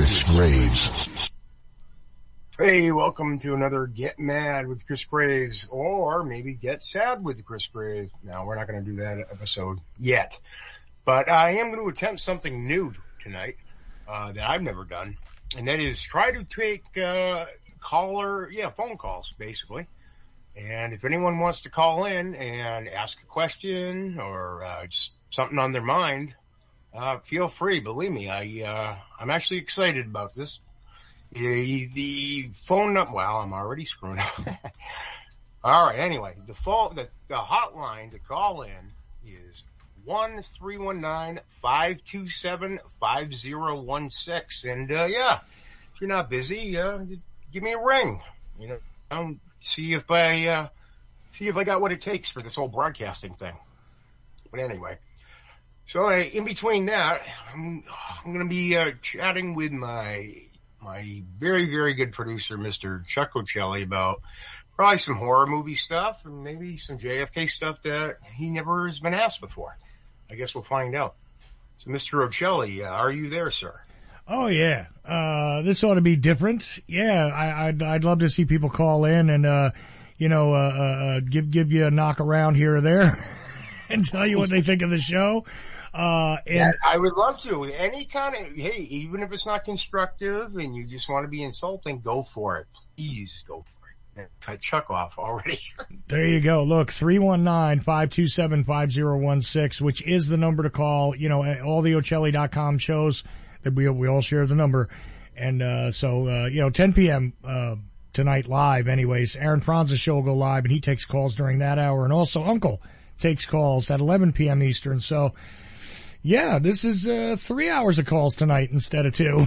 Chris Graves. Hey, welcome to another Get Mad with Chris Graves, or maybe Get Sad with Chris Graves. No, we're not going to do that episode yet. But I am going to attempt something new tonight that I've never done, and that is try to take phone calls, basically. And if anyone wants to call in and ask a question or just something on their mind, feel free. Believe me, I'm actually excited about this. The phone number, well, I'm already screwing up. All right, anyway, the hotline to call in is 1-319-527-5016. And, if you're not busy, give me a ring, see if I got what it takes for this whole broadcasting thing. But anyway, so in between that, I'm going to be chatting with my very, very good producer, Mr. Chuck Ocelli, about probably some horror movie stuff and maybe some JFK stuff that he never has been asked before. I guess we'll find out. So, Mr. Ocelli, are you there, sir? Oh yeah, this ought to be different. Yeah, I'd love to see people call in and give you a knock around here or there and tell you what they think of the show. Yeah, I would love to. Any kind of, hey, even if it's not constructive and you just want to be insulting, go for it. Please go for it. Cut Chuck off already. There you go. Look, 319-527-5016, which is the number to call. All the Ocelli.com shows that we all share the number. And, 10 p.m., tonight live anyways. Aaron Franz's show will go live and he takes calls during that hour. And also Uncle takes calls at 11 p.m. Eastern. So, yeah, this is 3 hours of calls tonight instead of 2.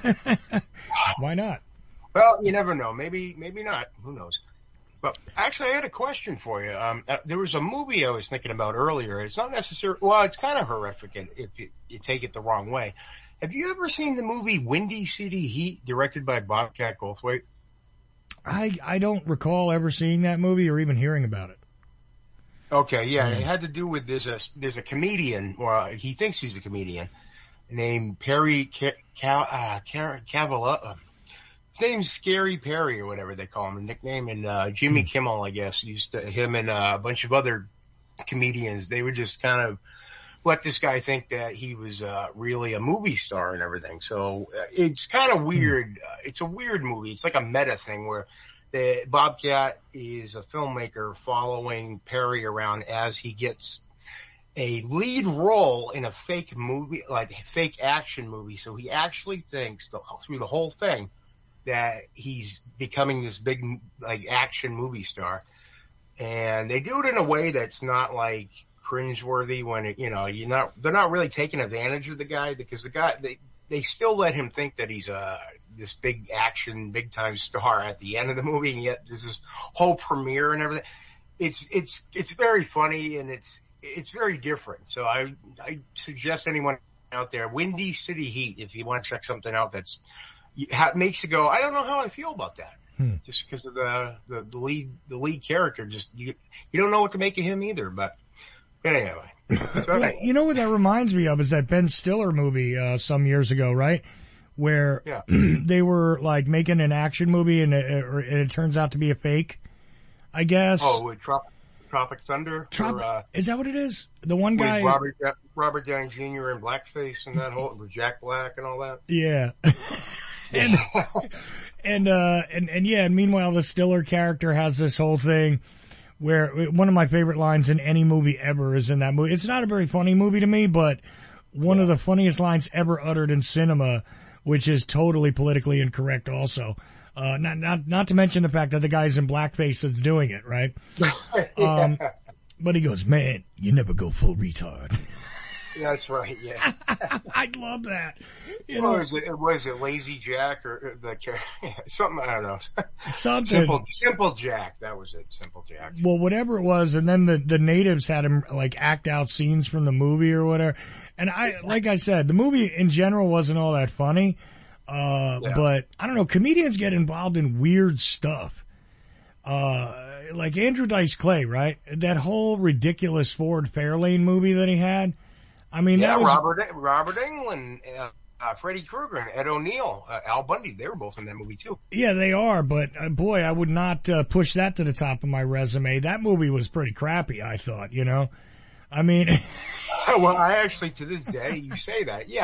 Why not? Well, you never know. Maybe not. Who knows? But actually, I had a question for you. There was a movie I was thinking about earlier. It's not necessarily, well, it's kind of horrific if you take it the wrong way. Have you ever seen the movie Windy City Heat, directed by Bobcat Goldthwait? I don't recall ever seeing that movie or even hearing about it. Okay, yeah, it had to do with there's a comedian, or he thinks he's a comedian, named Perry Cavalla. His name's Scary Perry or whatever they call him, a nickname. And Jimmy Kimmel, I guess, him and a bunch of other comedians, they would just kind of let this guy think that he was really a movie star and everything. So it's kind of weird. It's a weird movie. It's like a meta thing where Bobcat is a filmmaker following Perry around as he gets a lead role in a fake movie, like fake action movie. So he actually thinks through the whole thing that he's becoming this big, like, action movie star. And they do it in a way that's not like cringeworthy when they're not really taking advantage of the guy, because the guy, they still let him think that he's this big action, big time star at the end of the movie, and yet there's this whole premiere and everything. It's very funny and it's very different. So I suggest anyone out there, Windy City Heat, if you want to check something out that's makes you go, I don't know how I feel about that. Just because of the lead character, just you don't know what to make of him either. But anyway, so, you know what that reminds me of is that Ben Stiller movie some years ago, right? Where they were like making an action movie and it turns out to be a fake, I guess. Oh, with Tropic Thunder? Is that what it is? The one guy, Robert Downey Jr. in blackface and that whole with Jack Black and all that. Yeah. And meanwhile the Stiller character has this whole thing where one of my favorite lines in any movie ever is in that movie. It's not a very funny movie to me, but one of the funniest lines ever uttered in cinema, which is totally politically incorrect also. Not to mention the fact that the guy's in blackface that's doing it, right? But he goes, "Man, you never go full retard." That's right, yeah. I love that. Was it Lazy Jack or something? I don't know. Something. Simple Jack. That was it. Simple Jack. Well, whatever it was, and then the natives had him like act out scenes from the movie or whatever. And like I said, the movie in general wasn't all that funny. But I don't know, comedians get involved in weird stuff. Like Andrew Dice Clay, right? That whole ridiculous Ford Fairlane movie that he had. I mean, that was Robert Englund Freddy Krueger and Ed O'Neill, Al Bundy. They were both in that movie too. Yeah, they are, but boy, I would not push that to the top of my resume. That movie was pretty crappy, I thought, you know? I mean... Well, I actually, to this day, you say that. Yeah,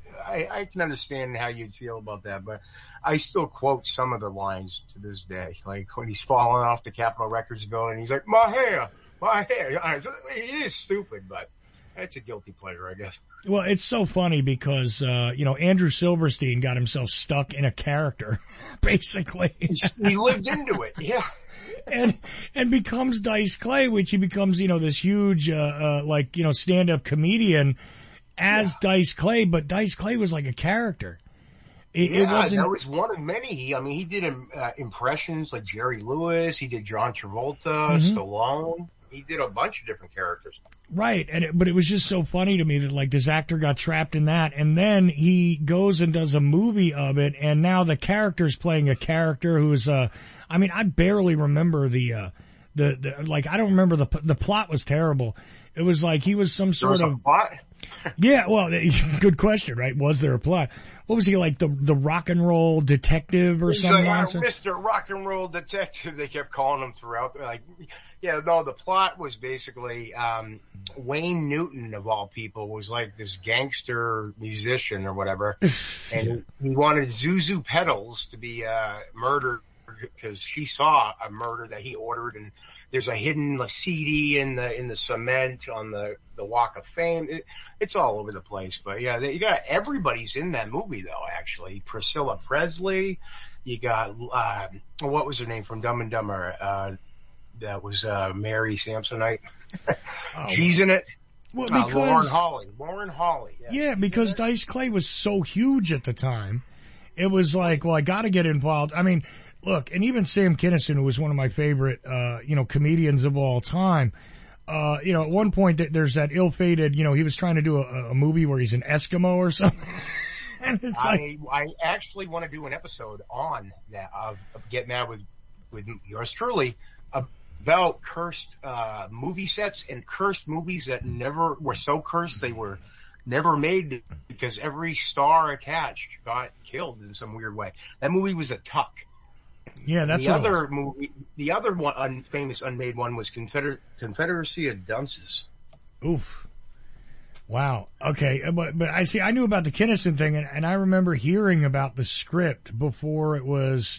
I can understand how you'd feel about that, but I still quote some of the lines to this day. Like when he's falling off the Capitol Records building, he's like, my hair. It is stupid, but it's a guilty pleasure, I guess. Well, it's so funny because, Andrew Silverstein got himself stuck in a character, basically. He lived into it, yeah. And becomes Dice Clay, which he becomes, this huge, stand-up comedian as Dice Clay, but Dice Clay was like a character. It wasn't... that was one of many. He did impressions like Jerry Lewis. He did John Travolta, Stallone. He did a bunch of different characters. Right, but it was just so funny to me that like this actor got trapped in that, and then he goes and does a movie of it, and now the character's playing a character who's I barely remember the I don't remember the plot was terrible. It was like he was some sort of plot. Yeah, well, good question, right? Was there a plot? What was he like, the rock and roll detective or something? Like, Mr. Rock and Roll Detective. They kept calling him throughout. The plot was basically Wayne Newton, of all people, was like this gangster musician or whatever, and he wanted Zuzu Pedals to be murdered because she saw a murder that he ordered, and there's a hidden CD in the cement on the Walk of Fame. It's all over the place, but yeah, you got everybody's in that movie though. Actually, Priscilla Presley. You got what was her name from Dumb and Dumber? That was Mary Samsonite. She's in it. Well, because Lauren Holly. Yeah, because Dice Clay was so huge at the time. It was like, well, I got to get involved. I mean, look, and even Sam Kinison, who was one of my favorite, comedians of all time. At one point there's that ill-fated, he was trying to do a movie where he's an Eskimo or something. And it's I actually want to do an episode on that of Get Mad with yours truly about cursed movie sets and cursed movies that never were so cursed they were never made because every star attached got killed in some weird way. That movie was a tuck. Yeah, that's the other movie. The other one, famous unmade one, was Confederacy of Dunces. Oof. Wow. Okay, but I knew about the Kinison thing, and I remember hearing about the script before it was,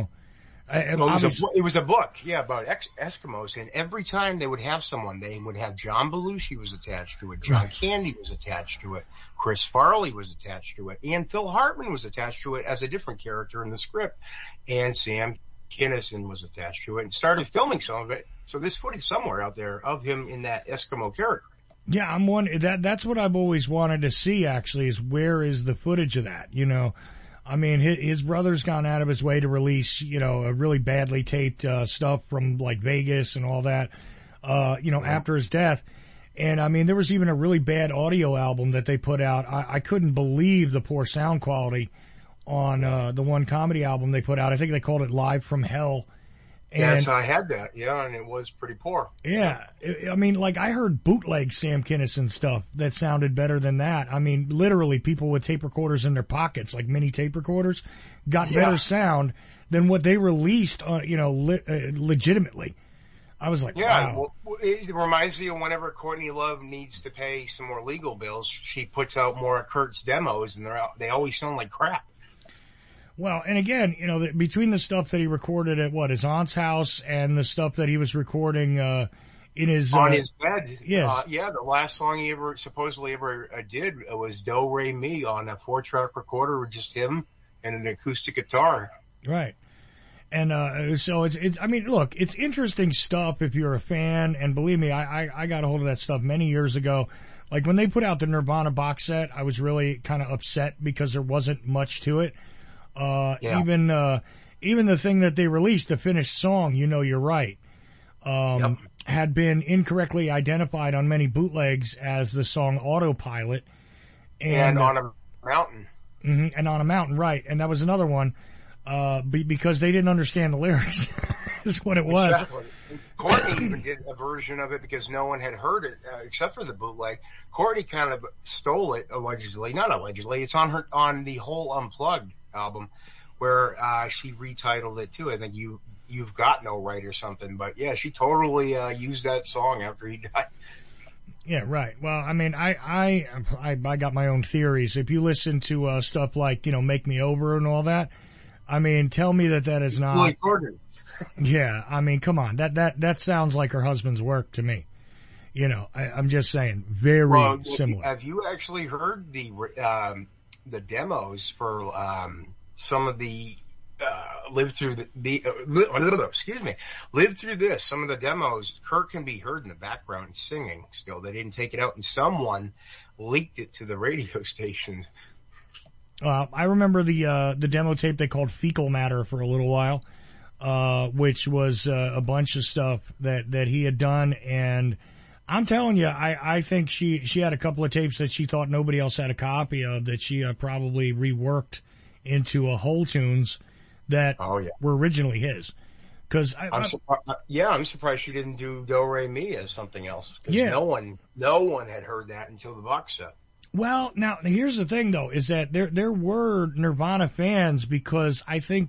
it was a book, about Eskimos, and every time they would have someone, they would have John Belushi was attached to it, John Candy was attached to it, Chris Farley was attached to it, and Phil Hartman was attached to it as a different character in the script, and Sam Kinison was attached to it, and started filming some of it. So there's footage somewhere out there of him in that Eskimo character. Yeah, that's what I've always wanted to see. Actually, is where is the footage of that? I mean, his brother's gone out of his way to release, a really badly taped stuff from like Vegas and all that, after his death. And I mean, there was even a really bad audio album that they put out. I couldn't believe the poor sound quality on the one comedy album they put out. I think they called it Live from Hell. Yes, I had that. Yeah, and it was pretty poor. Yeah. I mean, like, I heard bootleg Sam Kinison stuff that sounded better than that. I mean, literally, people with tape recorders in their pockets, like mini tape recorders, got better sound than what they released, legitimately. I was like, wow. Well, it reminds me of whenever Courtney Love needs to pay some more legal bills, she puts out more of Kurt's demos, and they always sound like crap. Well, and again, between the stuff that he recorded at his aunt's house and the stuff that he was recording in his on his bed, yes, the last song he supposedly ever did was Do Re Mi on a 4-track recorder with just him and an acoustic guitar. Right, and so it's. I mean, look, it's interesting stuff if you're a fan, and believe me, I got a hold of that stuff many years ago. Like when they put out the Nirvana box set, I was really kind of upset because there wasn't much to it. Even the thing that they released, the finished song, You're Right, had been incorrectly identified on many bootlegs as the song Autopilot. And On a Mountain. And On a Mountain, right. And that was another one, because they didn't understand the lyrics. is what it was. Exactly. Courtney even did a version of it because no one had heard it except for the bootleg. Courtney kind of stole it allegedly, not allegedly. It's on the whole Unplugged album where she retitled it too. I think You've Got No Right or something. But yeah, she totally used that song after he died. Yeah, right. Well, I mean, I got my own theories. If you listen to stuff like, Make Me Over and all that, I mean, tell me that is not. Like Gordon. Yeah, I mean, come on. That sounds like her husband's work to me. I'm just saying, very similar. Have you actually heard the demos for some of the Live Through This. Some of the demos, Kurt can be heard in the background singing still. They didn't take it out, and someone leaked it to the radio station. I remember the demo tape they called Fecal Matter for a little while, which was a bunch of stuff that he had done, and I'm telling you, I think she had a couple of tapes that she thought nobody else had a copy of that she probably reworked into whole tunes that were originally his. Cause I'm surprised she didn't do Do Re Mi as something else. Yeah. No one had heard that until the box set. Well, now here's the thing though, is that there were Nirvana fans because I think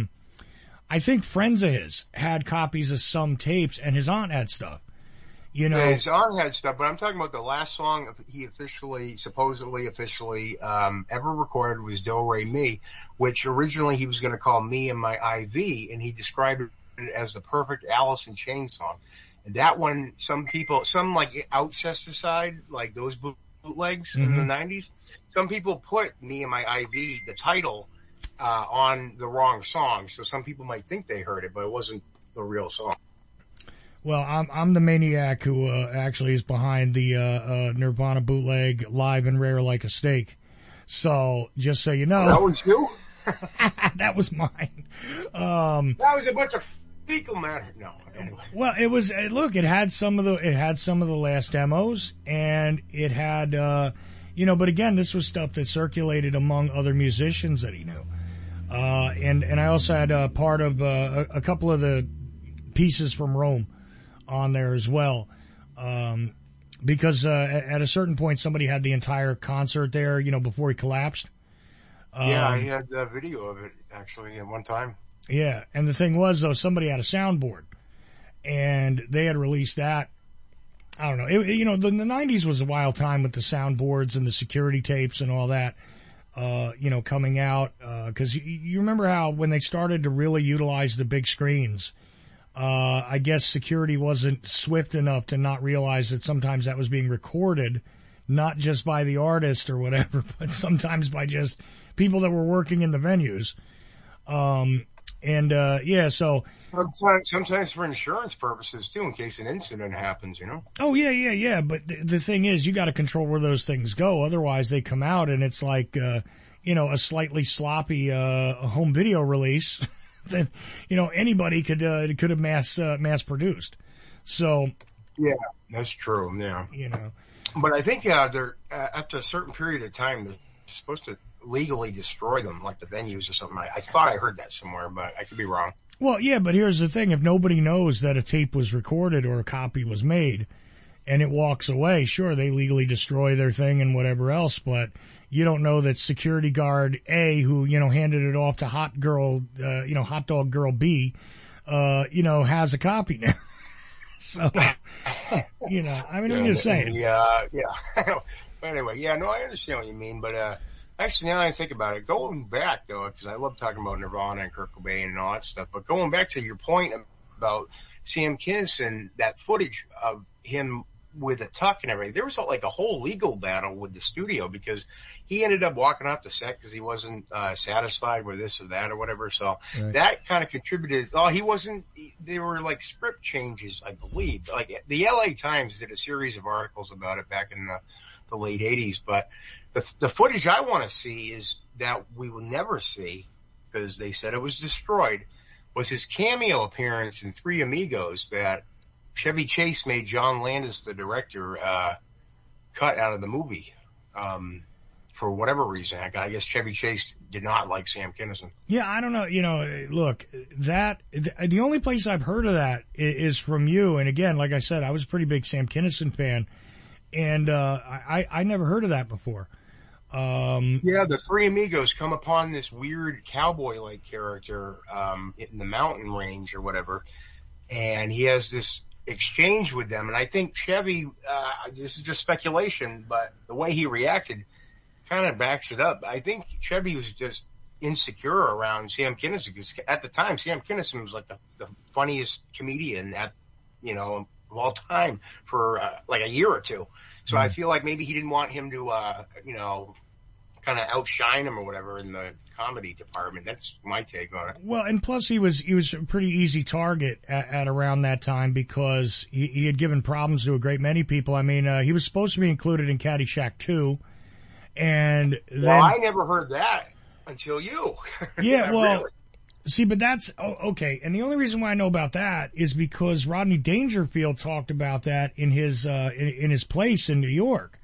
friends of his had copies of some tapes and his aunt had stuff. Yeah, his aunt had stuff, but I'm talking about the last song he supposedly officially ever recorded was Do Re Mi, which originally he was going to call Me and My IV, and he described it as the perfect Alice in Chains song. And that one, some like Outcesticide, like those bootlegs in the 90s, some people put Me and My IV, the title, on the wrong song. So some people might think they heard it, but it wasn't the real song. Well, I'm the maniac who actually is behind the Nirvana bootleg Live and Rare Like a Steak. So just so you know, that was you. That was mine. That was a bunch of fecal matter. No, anyway. Well, it was. Look, it had some of the last demos, and it had but again, this was stuff that circulated among other musicians that he knew. And I also had part of a couple of the pieces from Rome on there as well, because at a certain point somebody had the entire concert there, before he collapsed. Yeah, I had a video of it actually at one time. Yeah, and the thing was though, somebody had a soundboard, and they had released that. I don't know. The 90s was a wild time with the soundboards and the security tapes and all that, coming out. Cause you remember how when they started to really utilize the big screens, I guess security wasn't swift enough to not realize that sometimes that was being recorded, not just by the artist or whatever, but sometimes by just people that were working in the venues. So. Sometimes for insurance purposes too, in case an incident happens, Oh, yeah. But the thing is, you gotta control where those things go. Otherwise they come out and it's like, a slightly sloppy, home video release. That anybody could have mass produced. So yeah, that's true. Yeah, but I think they're after a certain period of time they're supposed to legally destroy them, like the venues or something. I thought I heard that somewhere, but I could be wrong. Well, yeah, but here's the thing: if nobody knows that a tape was recorded or a copy was made, and it walks away, sure, they legally destroy their thing and whatever else, but you don't know that security guard A, who, handed it off to hot dog girl B, has a copy now. So, I'm just saying. Yeah. But anyway, I understand what you mean, but, actually now I think about it, going back though, because I love talking about Nirvana and Kurt Cobain and all that stuff, but going back to your point about Sam Kinison, that footage of him with a tuck and everything, there was like a whole legal battle with the studio because he ended up walking off the set because he wasn't satisfied with this or that or whatever. So that kind of contributed. They were like script changes, I believe. Like the LA Times did a series of articles about it back in the late 80s. But the footage I want to see is that we will never see because they said it was destroyed, was his cameo appearance in Three Amigos that Chevy Chase made John Landis, the director, cut out of the movie. for whatever reason. I guess Chevy Chase did not like Sam Kinison. Yeah, I don't know. You know, look, the only place I've heard of that is from you. And again, like I said, I was a pretty big Sam Kinison fan, and I never heard of that before. Yeah, the three amigos come upon this weird cowboy-like character in the mountain range or whatever, and he has this exchange with them. And I think Chevy, this is just speculation, but the way he reacted kind of backs it up. I think Chevy was just insecure around Sam Kinison, because at the time Sam Kinison was like the funniest comedian of all time for like a year or two. So I feel like maybe he didn't want him to kind of outshine him or whatever in the comedy department. That's my take on it. Well, and plus he was a pretty easy target at around that time, because he had given problems to a great many people. I mean, he was supposed to be included in Caddyshack 2. And then, well, I never heard that until you. Yeah, well, really. See, but that's okay. And the only reason why I know about that is because Rodney Dangerfield talked about that in his place in New York.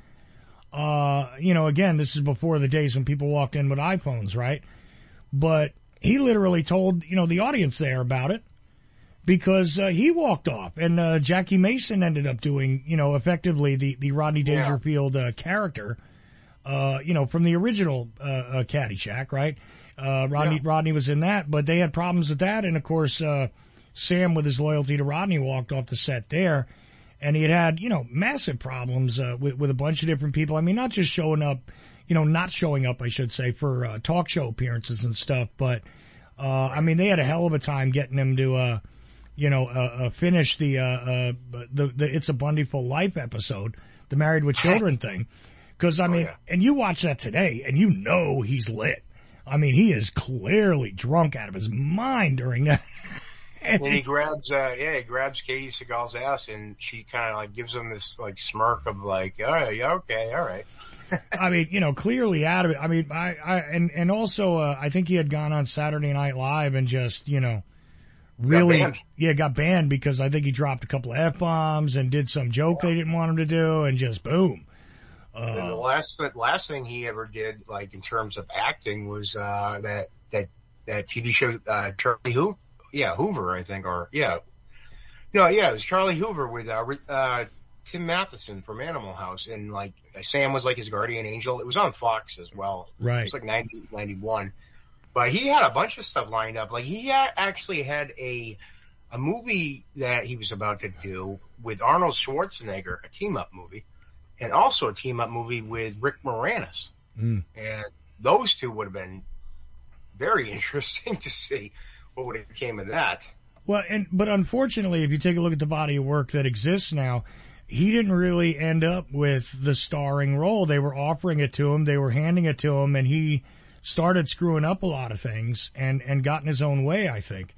Again, this is before the days when people walked in with iPhones, right? But he literally told, the audience there about it, because he walked off, and Jackie Mason ended up doing, effectively the Rodney Dangerfield character, from the original Caddyshack, right? Rodney was in that, but they had problems with that, and of course Sam, with his loyalty to Rodney, walked off the set there. And he had massive problems with a bunch of different people. I mean, not just showing up, not showing up, I should say, for talk show appearances and stuff. But I mean, they had a hell of a time getting him to, finish the It's a Bundyful Life episode, the Married with Children thing. Because I mean, and you watch that today, and he's lit. I mean, he is clearly drunk out of his mind during that. And he grabs Katie Seagal's ass, and she kind of like gives him this like smirk of like, all right, yeah, okay, all right. I mean, clearly out of it. I mean, and also, I think he had gone on Saturday Night Live and just, really, got banned because I think he dropped a couple of F-bombs and did some joke they didn't want him to do, and just boom. And the last thing he ever did, like in terms of acting, was that TV show Charlie Who. Yeah, Hoover, I think, it was Charlie Hoover with Tim Matheson from Animal House, and like Sam was like his guardian angel. It was on Fox as well. Right. It was like 90, 91. But he had a bunch of stuff lined up. Like he actually had a movie that he was about to do with Arnold Schwarzenegger, a team-up movie, and also a team-up movie with Rick Moranis. And those two would have been very interesting to see. What would have came of that? Well, but unfortunately, if you take a look at the body of work that exists now, he didn't really end up with the starring role. They were offering it to him, they were handing it to him, and he started screwing up a lot of things and got in his own way, I think.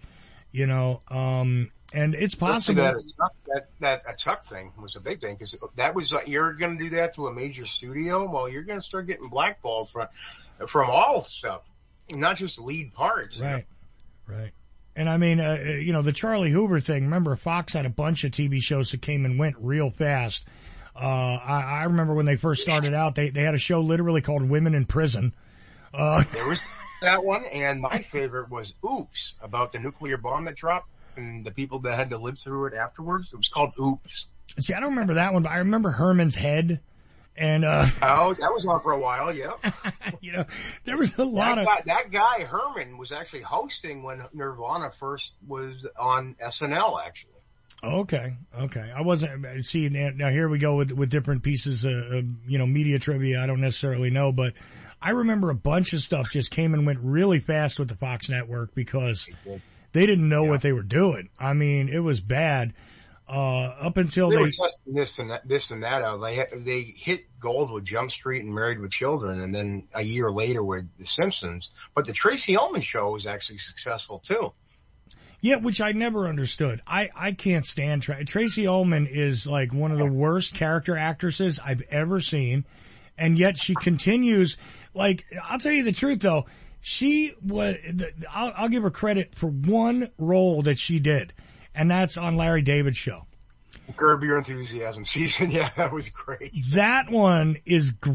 And it's possible that Chuck thing was a big thing, because that was like, you're going to do that to a major studio. Well, you're going to start getting blackballed from all stuff, not just lead parts. Right. Right. And I mean, the Charlie Hoover thing, remember Fox had a bunch of TV shows that came and went real fast. I remember when they first started out, they had a show literally called Women in Prison. There was that one, and my favorite was Oops, about the nuclear bomb that dropped and the people that had to live through it afterwards. It was called Oops. See, I don't remember that one, but I remember Herman's Head. And that was on for a while, yeah. There was a lot that guy Herman was actually hosting when Nirvana first was on SNL, actually. Okay. I wasn't. See, now here we go with different pieces of media trivia I don't necessarily know, but I remember a bunch of stuff just came and went really fast with the Fox network because they didn't know what they were doing. I mean, it was bad. Up until they were testing this and that out. They hit gold with Jump Street and Married with Children, and then a year later with The Simpsons. But the Tracy Ullman show was actually successful too. Yeah, which I never understood. I can't stand Tracy Ullman is like one of the worst character actresses I've ever seen, and yet she continues. Like, I'll tell you the truth though, she was. I'll give her credit for one role that she did. And that's on Larry David's show. Curb Your Enthusiasm season. Yeah, that was great. That one is great.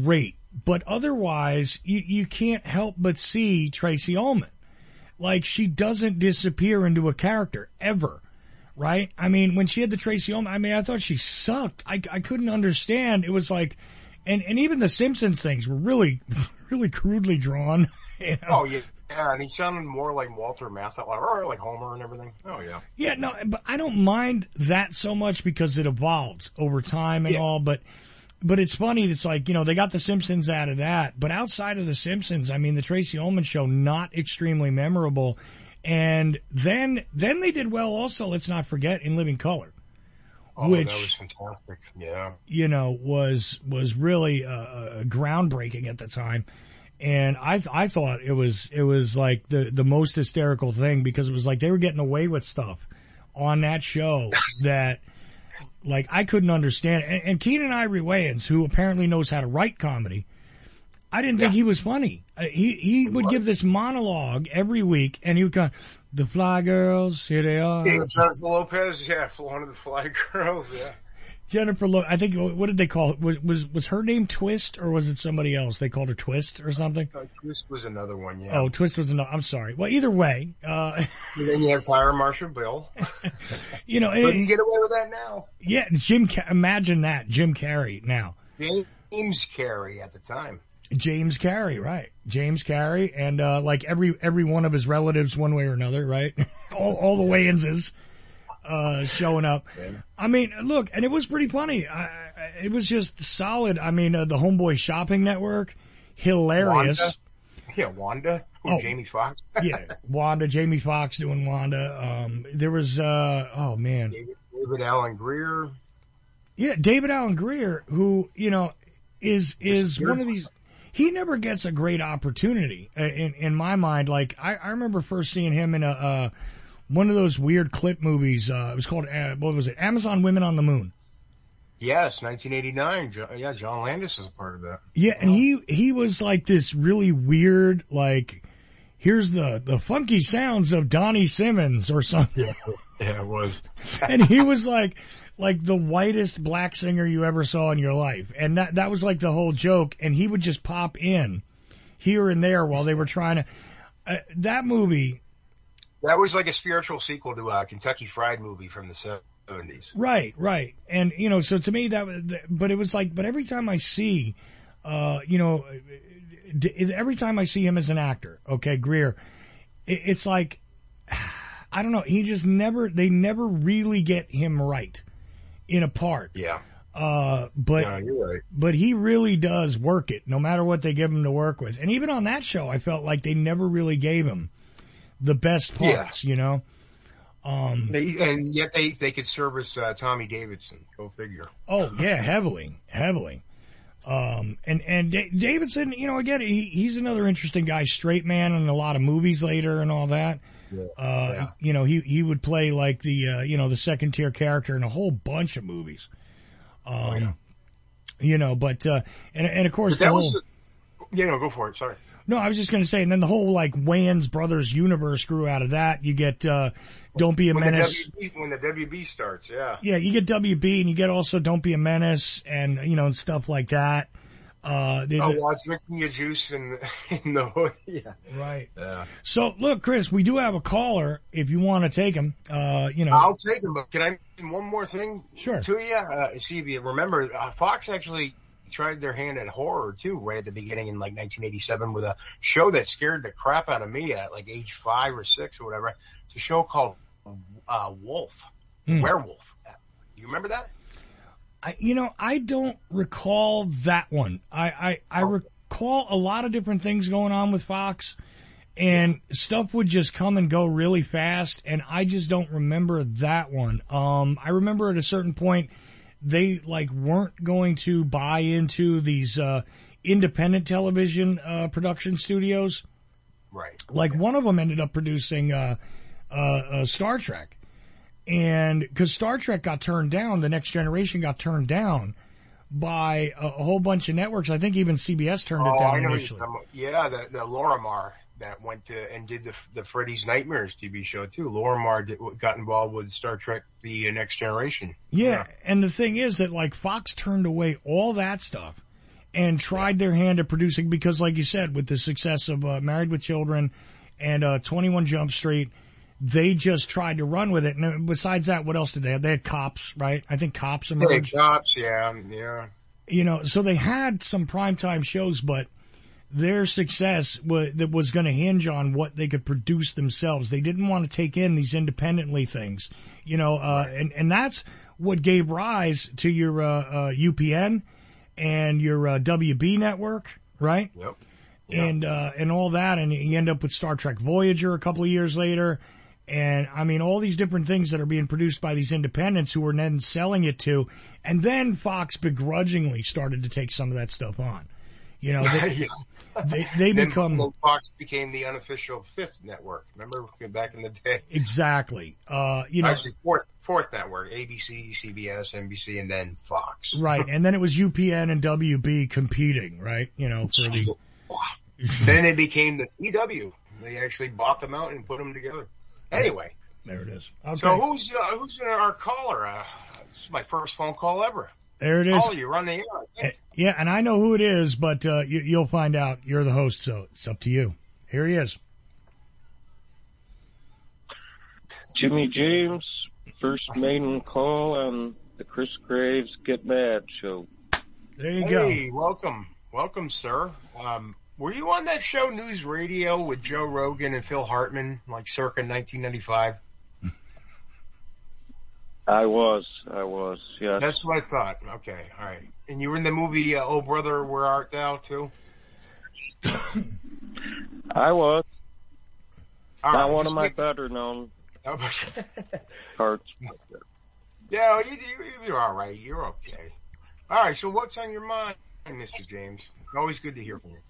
But otherwise, you can't help but see Tracy Ullman. Like, she doesn't disappear into a character, ever. Right? I mean, when she had the Tracy Ullman, I mean, I thought she sucked. I couldn't understand. It was like, and even the Simpsons things were really, really crudely drawn. You know? Oh, yeah. Yeah, and he sounded more like Walter Matthau, or like Homer and everything. Oh, yeah. Yeah, no, but I don't mind that so much because it evolves over time and all, but it's funny. It's like, you know, they got the Simpsons out of that, but outside of the Simpsons, I mean, the Tracy Ullman show, not extremely memorable. And then they did well also, let's not forget, in Living Color. Oh, which, that was fantastic. Yeah. You know, was really groundbreaking at the time. And I thought it was like the most hysterical thing, because it was like they were getting away with stuff on that show that, like, I couldn't understand. And Keenan Ivory Wayans, who apparently knows how to write comedy, I didn't think he was funny. He would give this monologue every week, and he would go, "The Fly Girls, here they are." Yeah, Jennifer Lopez, one of the Fly Girls, yeah. Jennifer Lopez, I think, what did they call it? Was her name Twist, or was it somebody else? They called her Twist or something? Twist was another one, yeah. Oh, Twist was another, I'm sorry. Well, either way. And then you have Fire Marshal Bill. You know. Couldn't get away with that now. Yeah, imagine that, Jim Carrey now. James Carrey at the time. James Carrey, right. James Carrey, and like every one of his relatives one way or another, right? all the Wayanses. Showing up. Yeah. I mean, look, and it was pretty funny. It was just solid. I mean, the Homeboy Shopping Network, hilarious. Wanda. Yeah, Wanda. Jamie Foxx. Yeah, Wanda, Jamie Foxx doing Wanda. There was, oh man. David Alan Grier. Yeah, David Alan Grier, who, you know, is one of these, he never gets a great opportunity in my mind. Like, I remember first seeing him in one of those weird clip movies. It was called, what was it? Amazon Women on the Moon. Yes, 1989. John Landis was a part of that. Yeah, and he was like this really weird, like, here's the funky sounds of Donnie Simmons or something. Yeah, it was. And he was like the whitest black singer you ever saw in your life. And that was like the whole joke. And he would just pop in here and there while they were trying to, that movie. That was like a spiritual sequel to a Kentucky Fried Movie from the 70s. Right. And, you know, so to me but it was like, but every time I see, you know, every time I see him as an actor, okay, Grier, it's like, I don't know, they never really get him right in a part. Yeah. But no, you're right. But he really does work it, no matter what they give him to work with. And even on that show, I felt like they never really gave him the best parts, you know? And yet they could service Tommy Davidson. Go figure. Oh, yeah, heavily. And Davidson, you know, again, he's another interesting guy, straight man in a lot of movies later and all that. Yeah. You know, he would play like the, you know, the second tier character in a whole bunch of movies. You know, but, and of course, go for it. Sorry. No, I was just going to say, and then the whole, like, Wayans Brothers universe grew out of that. You get, Don't Be a Menace. When the WB starts, yeah. Yeah, you get WB, and you get also Don't Be a Menace, and, you know, and stuff like that. Drinking your juice in the hood. Yeah. Right. Yeah. So, look, Chris, we do have a caller, if you want to take him, you know. I'll take him, but can I mention one more thing to you? See if you remember, Fox actually tried their hand at horror too, right at the beginning in like 1987 with a show that scared the crap out of me at like age 5 or 6 or whatever. It's a show called Werewolf. You remember that? I don't recall that one. I recall a lot of different things going on with Fox, and stuff would just come and go really fast, and I just don't remember that one. I remember at a certain point they like weren't going to buy into these independent television production studios. Right. Like one of them ended up producing Star Trek. And because Star Trek got turned down, The Next Generation got turned down by a whole bunch of networks. I think even CBS turned it down initially. Yeah, the Lorimar that went to and did the Freddy's Nightmares TV show too. Lorimar got involved with Star Trek: The Next Generation. Yeah, and the thing is that like Fox turned away all that stuff and tried their hand at producing, because like you said, with the success of Married with Children and 21 Jump Street, they just tried to run with it. And besides that, what else did they have? They had Cops, right? I think Cops emerged. Cops, yeah. You know, so they had some primetime shows, but their success was going to hinge on what they could produce themselves. They didn't want to take in these independently things, you know, and that's what gave rise to your UPN and your WB network, right? Yep. And all that, and you end up with Star Trek Voyager a couple of years later. And I mean, all these different things that are being produced by these independents who are then selling it to, and then Fox begrudgingly started to take some of that stuff on. You know, they become. Fox became the unofficial fifth network. Remember back in the day? Exactly. You know, actually fourth network: ABC, CBS, NBC, and then Fox. Right, and then it was UPN and WB competing, right? You know, for the. Then they became the EW. They actually bought them out and put them together. Anyway, there it is. Okay. So who's our caller? This is my first phone call ever. There it is. Oh, you're on the air, I think. Yeah, and I know who it is, but you'll find out. You're the host, so it's up to you. Here he is. Jimmy James, first maiden call on the Chris Graves Get Mad show. There you go. Hey, welcome, sir. Were you on that show News Radio with Joe Rogan and Phil Hartman, like circa 1995? I was, yes. That's what I thought. Okay, all right. And you were in the movie Oh Brother, Where Art Thou, too? I was. All Not right, one of my better known parts. Yeah, you're all right. You're okay. All right, so what's on your mind, Mr. James? Always good to hear from you.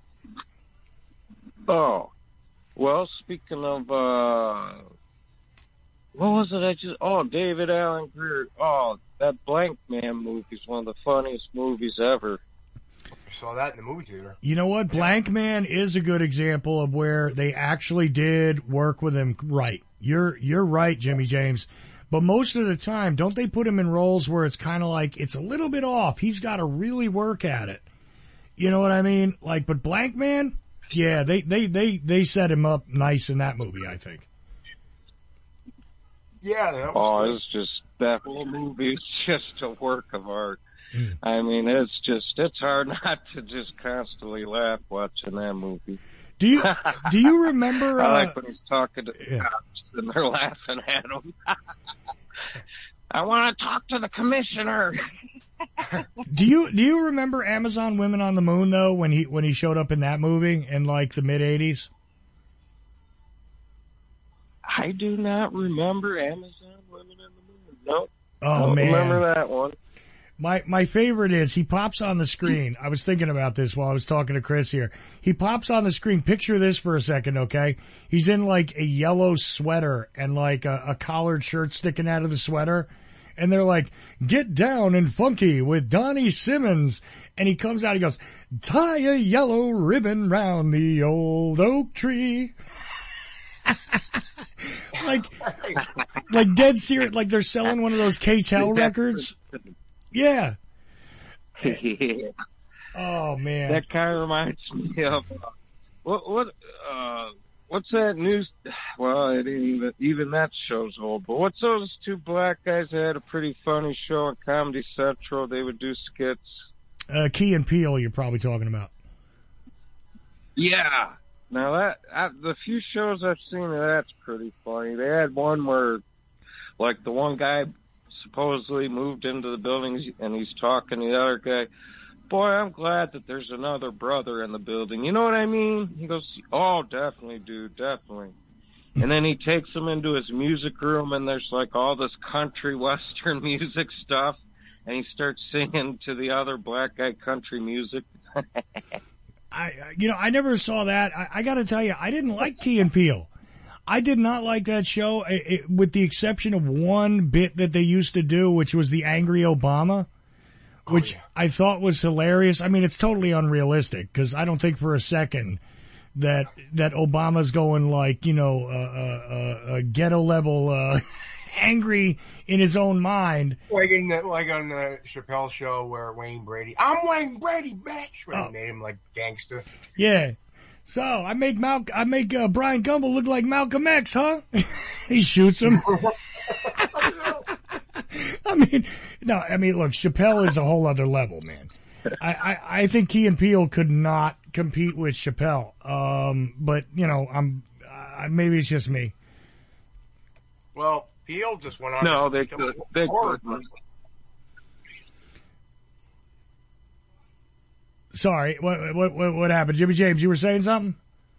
Oh, well, speaking of, what was it David Allen Greer. Oh, that Blank Man movie is one of the funniest movies ever. I saw that in the movie theater. You know what? Blank Man is a good example of where they actually did work with him right. You're right, Jimmy James. But most of the time, don't they put him in roles where it's kind of like it's a little bit off? He's got to really work at it. You know what I mean? Like, but Blank Man, yeah, they set him up nice in that movie, I think. Yeah, that was that whole movie is just a work of art. I mean, it's hard not to just constantly laugh watching that movie. Do you remember? I like when he's talking to the cops and they're laughing at him. I want to talk to the commissioner. Do you remember Amazon Women on the Moon though when he showed up in that movie in like the mid '80s? I do not remember Amazon Women on the Moon. Nope. Oh, don't man. Remember that one. My favorite is he pops on the screen. I was thinking about this while I was talking to Chris here. He pops on the screen. Picture this for a second, okay? He's in like a yellow sweater and like a collared shirt sticking out of the sweater. And they're like, get down and funky with Donnie Simmons. And he comes out, he goes, tie a yellow ribbon round the old oak tree. like dead serious, like they're selling one of those K-Tel records. Yeah. Oh man. That kind of reminds me of what's that news? Well, it ain't even that show's old. But what's those two black guys that had a pretty funny show on Comedy Central? They would do skits. Key and Peele, you're probably talking about. Yeah. Now the few shows I've seen, that's pretty funny. They had one where, like, the one guy supposedly moved into the building and he's talking to the other guy. Boy, I'm glad that there's another brother in the building. You know what I mean? He goes, oh, definitely, dude, definitely. And then he takes him into his music room and there's like all this country western music stuff. And he starts singing to the other black guy country music. I never saw that. I got to tell you, I didn't like Key and Peele. I did not like that show, with the exception of one bit that they used to do, which was the Angry Obama, which I thought was hilarious. I mean, it's totally unrealistic because I don't think for a second that Obama's going like, ghetto level, angry in his own mind. Like on the Chappelle show where Wayne Brady, I'm Wayne Brady, bitch, when he made him like gangster. Yeah. So I make Brian Gumbel look like Malcolm X, huh? He shoots him. I mean, look, Chappelle is a whole other level, man. I think Key and Peele could not compete with Chappelle. But maybe it's just me. Well, Peele just went on. No, they could. Sorry, what happened? Jimmy James, you were saying something?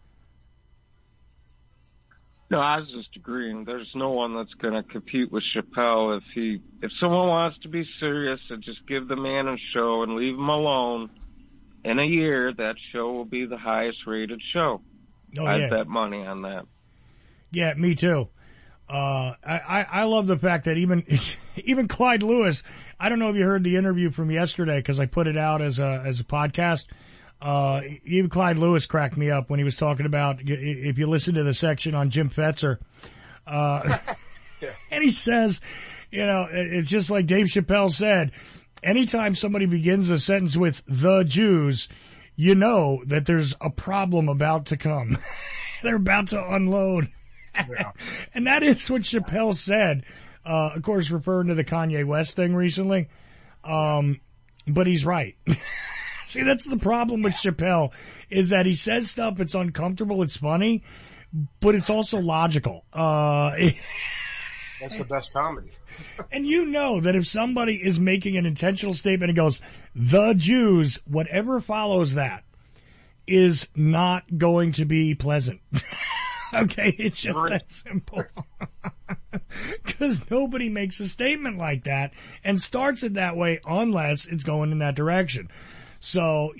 No, I was just agreeing. There's no one that's going to compete with Chappelle if someone wants to be serious and just give the man a show and leave him alone. In a year, that show will be the highest rated show. Oh, I'd bet money on that. Yeah, me too. I love the fact that even Clyde Lewis, I don't know if you heard the interview from yesterday because I put it out as a podcast. Even Clyde Lewis cracked me up when he was talking about, if you listen to the section on Jim Fetzer, and he says, it's just like Dave Chappelle said, anytime somebody begins a sentence with the Jews, you know that there's a problem about to come. They're about to unload. Yeah. And that is what Chappelle said, of course, referring to the Kanye West thing recently. But he's right. See, that's the problem with Chappelle, is that he says stuff, it's uncomfortable, it's funny, but it's also logical. That's the best comedy. And you know that if somebody is making an intentional statement and goes, the Jews, whatever follows that is not going to be pleasant. Okay, it's just that simple. Because nobody makes a statement like that and starts it that way unless it's going in that direction. So,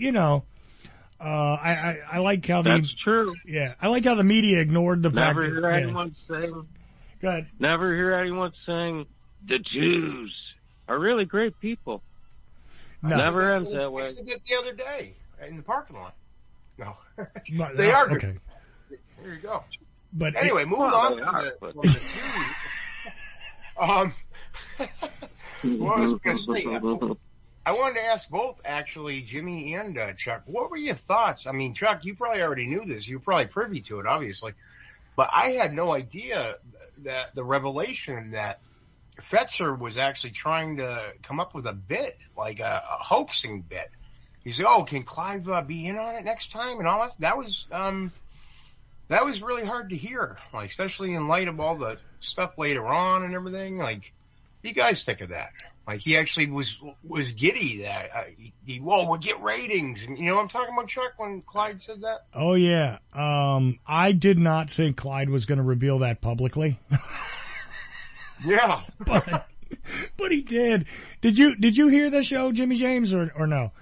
I like how That's true. Yeah, I like how the media ignored the fact Never hear anyone saying. Go ahead. Never hear anyone saying the Jews are really great people. No. Never ends that way. I said that the other day in the parking lot. No, No, they are good. Okay. There you go. But anyway, moving on from the Jews. What was I going to say? I wanted to ask both, actually, Jimmy and Chuck, what were your thoughts? I mean, Chuck, you probably already knew this. You were probably privy to it, obviously. But I had no idea that the revelation that Fetzer was actually trying to come up with a bit, like a hoaxing bit. He said, can Clive be in on it next time and all that? That was really hard to hear, like, especially in light of all the stuff later on and everything. Like, what do you guys think of that? Like, he actually was giddy that we'll get ratings. And, you know what I'm talking about, Chuck, when Clyde said that? Oh, yeah. I did not think Clyde was going to reveal that publicly. Yeah. But he did. Did you hear the show, Jimmy James, or no?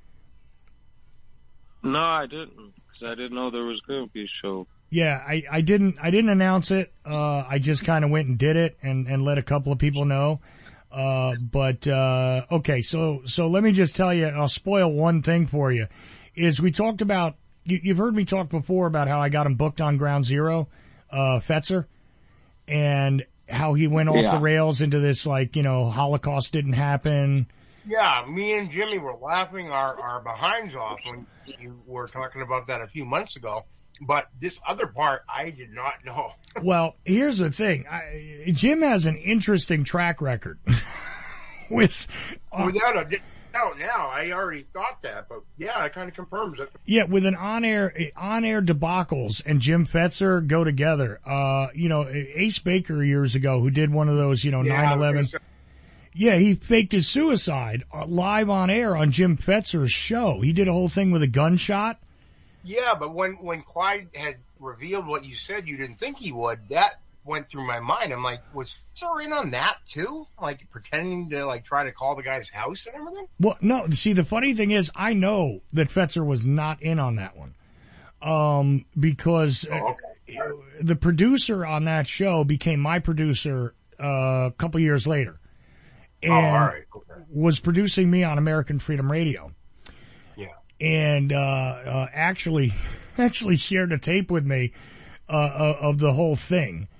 No, I didn't, because I didn't know there was going to be a show. Yeah, I didn't announce it. I just kind of went and did it and let a couple of people know. Okay, so let me just tell you, I'll spoil one thing for you, is we talked about, you've heard me talk before about how I got him booked on Ground Zero, Fetzer, and how he went off the rails into this, like, Holocaust didn't happen. Yeah, me and Jimmy were laughing our behinds off when you were talking about that a few months ago. But this other part, I did not know. Well, here's the thing. Jim has an interesting track record with... Without a doubt now. I already thought that, but yeah, it kind of confirms it. Yeah, with an on-air debacles and Jim Fetzer go together. Ace Baker years ago, who did one of those, 9/11... Yeah, he faked his suicide live on air on Jim Fetzer's show. He did a whole thing with a gunshot. Yeah, but when Clyde had revealed what you said you didn't think he would, that went through my mind. I'm like, was Fetzer in on that too? Like pretending to try to call the guy's house and everything? Well, no. See, the funny thing is, I know that Fetzer was not in on that one. Because the producer on that show became my producer a couple years later. And was producing me on American Freedom Radio. Yeah. And actually shared a tape with me of the whole thing.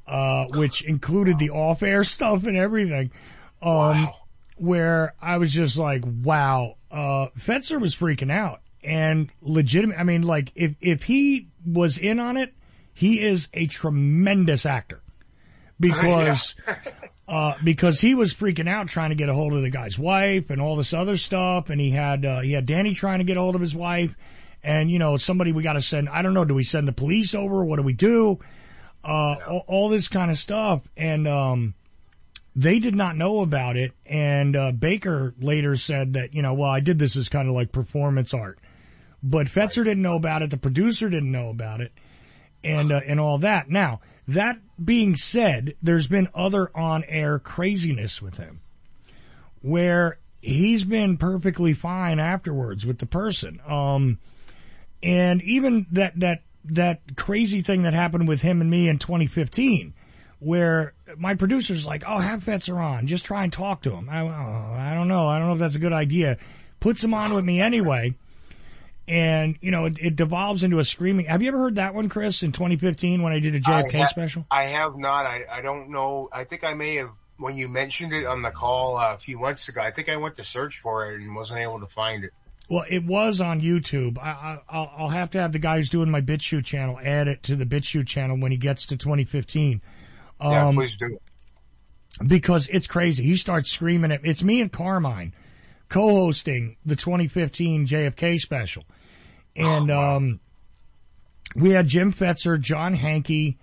which included the off-air stuff and everything. Wow. Where I was just like, wow, Fetzer was freaking out and legitimate. I mean, like if he was in on it, he is a tremendous actor because he was freaking out trying to get a hold of the guy's wife and all this other stuff. And he had Danny trying to get a hold of his wife and, somebody we got to send, I don't know, do we send the police over? What do we do? All this kind of stuff. And, they did not know about it, and Baker later said that, well, I did this as kind of like performance art. But Fetzer didn't know about it, the producer didn't know about it, and all that. Now, that being said, there's been other on-air craziness with him, where he's been perfectly fine afterwards with the person. And even that crazy thing that happened with him and me in 2015, where my producer's like, oh, have Fetzer on. Just try and talk to him. I don't know. I don't know if that's a good idea. Puts him on with me anyway. And, it devolves into a screaming. Have you ever heard that one, Chris, in 2015 when I did a JFK special? I have not. I don't know. I think I may have, when you mentioned it on the call a few months ago, I think I went to search for it and wasn't able to find it. Well, it was on YouTube. I'll have to have the guy who's doing my BitChute channel add it to the BitChute channel when he gets to 2015. Yeah, please do. Because it's crazy. He starts screaming at, it's me and Carmine co-hosting the 2015 JFK special. And, we had Jim Fetzer, John Hankey.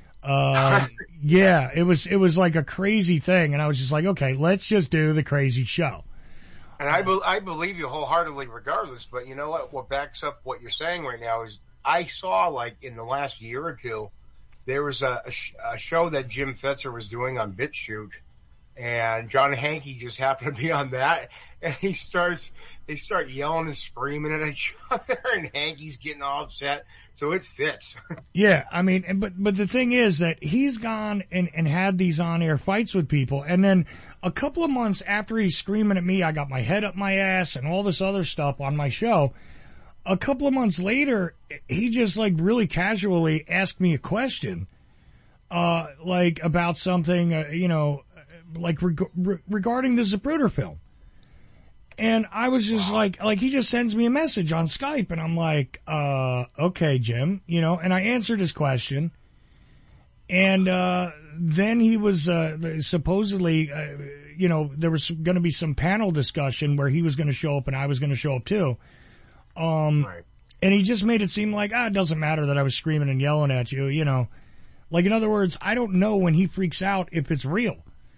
Yeah, it was like a crazy thing. And I was just like, okay, let's just do the crazy show. And I believe you wholeheartedly regardless, but you know what backs up what you're saying right now is I saw like in the last year or two, there was a show that Jim Fetzer was doing on BitChute, and John Hankey just happened to be on that, and they start yelling and screaming at each other, and Hankey's getting all upset, so it fits. Yeah, I mean, but the thing is that he's gone and had these on-air fights with people, and then a couple of months after he's screaming at me, I got my head up my ass and all this other stuff on my show. A couple of months later, he just like really casually asked me a question, like about something, like regarding the Zapruder film. And I was just like he just sends me a message on Skype and I'm like, okay, Jim, and I answered his question. And, then he was, supposedly, there was going to be some panel discussion where he was going to show up and I was going to show up too. Right. And he just made it seem like, it doesn't matter that I was screaming and yelling at you, Like, in other words, I don't know when he freaks out if it's real.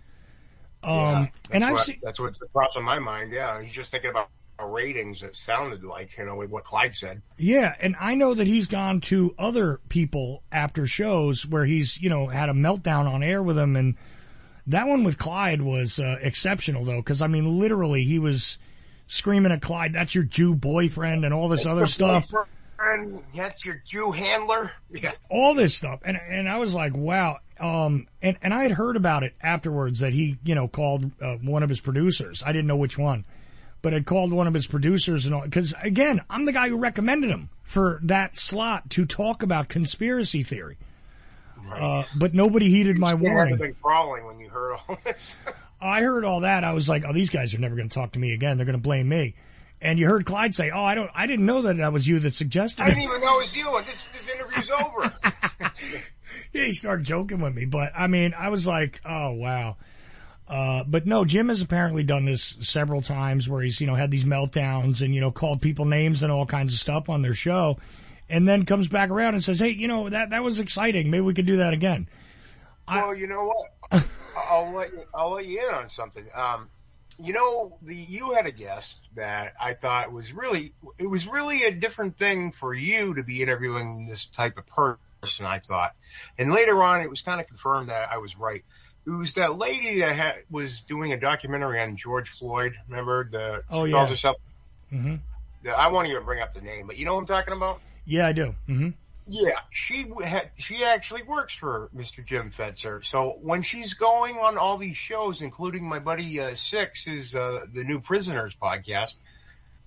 And that's what's crossing my mind. Yeah. He's just thinking about ratings. It sounded like, what Clyde said. Yeah. And I know that he's gone to other people after shows where he's, had a meltdown on air with them. And that one with Clyde was, exceptional though. Cause I mean, literally he was screaming at Clyde, that's your Jew boyfriend and all this other stuff. That's your Jew handler. Yeah. All this stuff. And I was like, wow. And I had heard about it afterwards that he, called, one of his producers. I didn't know which one, but had called one of his producers and all, cause again, I'm the guy who recommended him for that slot to talk about conspiracy theory. Right. But nobody heeded my warning. Been crawling when you heard all this. I heard all that. I was like, oh, these guys are never going to talk to me again. They're going to blame me. And you heard Clyde say, oh, I didn't know that was you that suggested it. I didn't even know it was you. This interview's over. Yeah, he started joking with me. But, I mean, I was like, oh, wow. But no, Jim has apparently done this several times where he's, had these meltdowns and, called people names and all kinds of stuff on their show. And then comes back around and says, hey, that was exciting. Maybe we could do that again. Well, you know what? I'll let you in on something. You had a guest that I thought was really a different thing for you to be interviewing this type of person, I thought. And later on, it was kind of confirmed that I was right. It was that lady that was doing a documentary on George Floyd. Remember Oh, yeah. Calls herself. Mm-hmm. I won't even bring up the name, but you know what I'm talking about? Yeah, I do. Mm-hmm. Yeah, she actually works for Mr. Jim Fetzer. So when she's going on all these shows, including my buddy Six, is the New Prisoners podcast,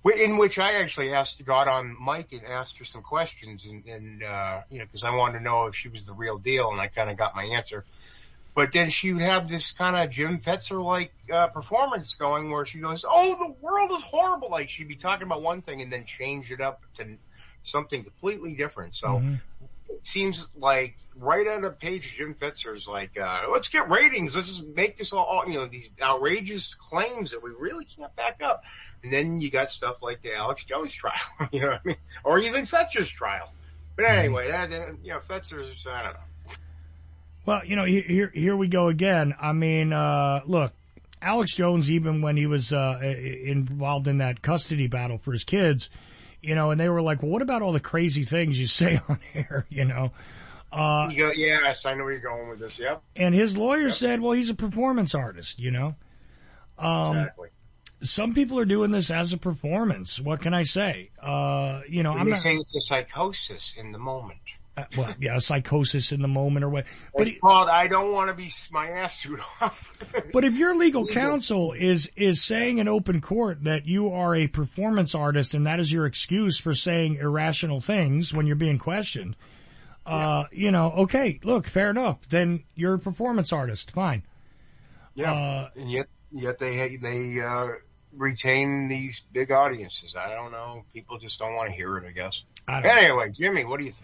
In which I actually got on Mike and asked her some questions and cause I wanted to know if she was the real deal, and I kind of got my answer. But then she would have this kind of Jim Fetzer-like, performance going where she goes, "Oh, the world is horrible." Like she'd be talking about one thing and then change it up to something completely different. So it seems like right out of the page, Jim Fetzer's like, let's get ratings. Let's just make this all, these outrageous claims that we really can't back up. And then you got stuff like the Alex Jones trial, you know what I mean? Or even Fetzer's trial. But anyway, Fetzer's, I don't know. Well, here we go again. I mean, look, Alex Jones, even when he was involved in that custody battle for his kids, and they were like, well, what about all the crazy things you say on air, yes, I know where you're going with this, yep. And his lawyer said, well, he's a performance artist, Exactly. Some people are doing this as a performance. What can I say? I'm not saying it's a psychosis in the moment. A psychosis in the moment or what. But it's called, I don't want to be my ass chewed off. But if your legal counsel is saying in open court that you are a performance artist and that is your excuse for saying irrational things when you're being questioned, okay, look, fair enough. Then you're a performance artist. Fine. Yeah. And yet they retain these big audiences. I don't know. People just don't want to hear it, I guess. Anyway, Jimmy, what do you think?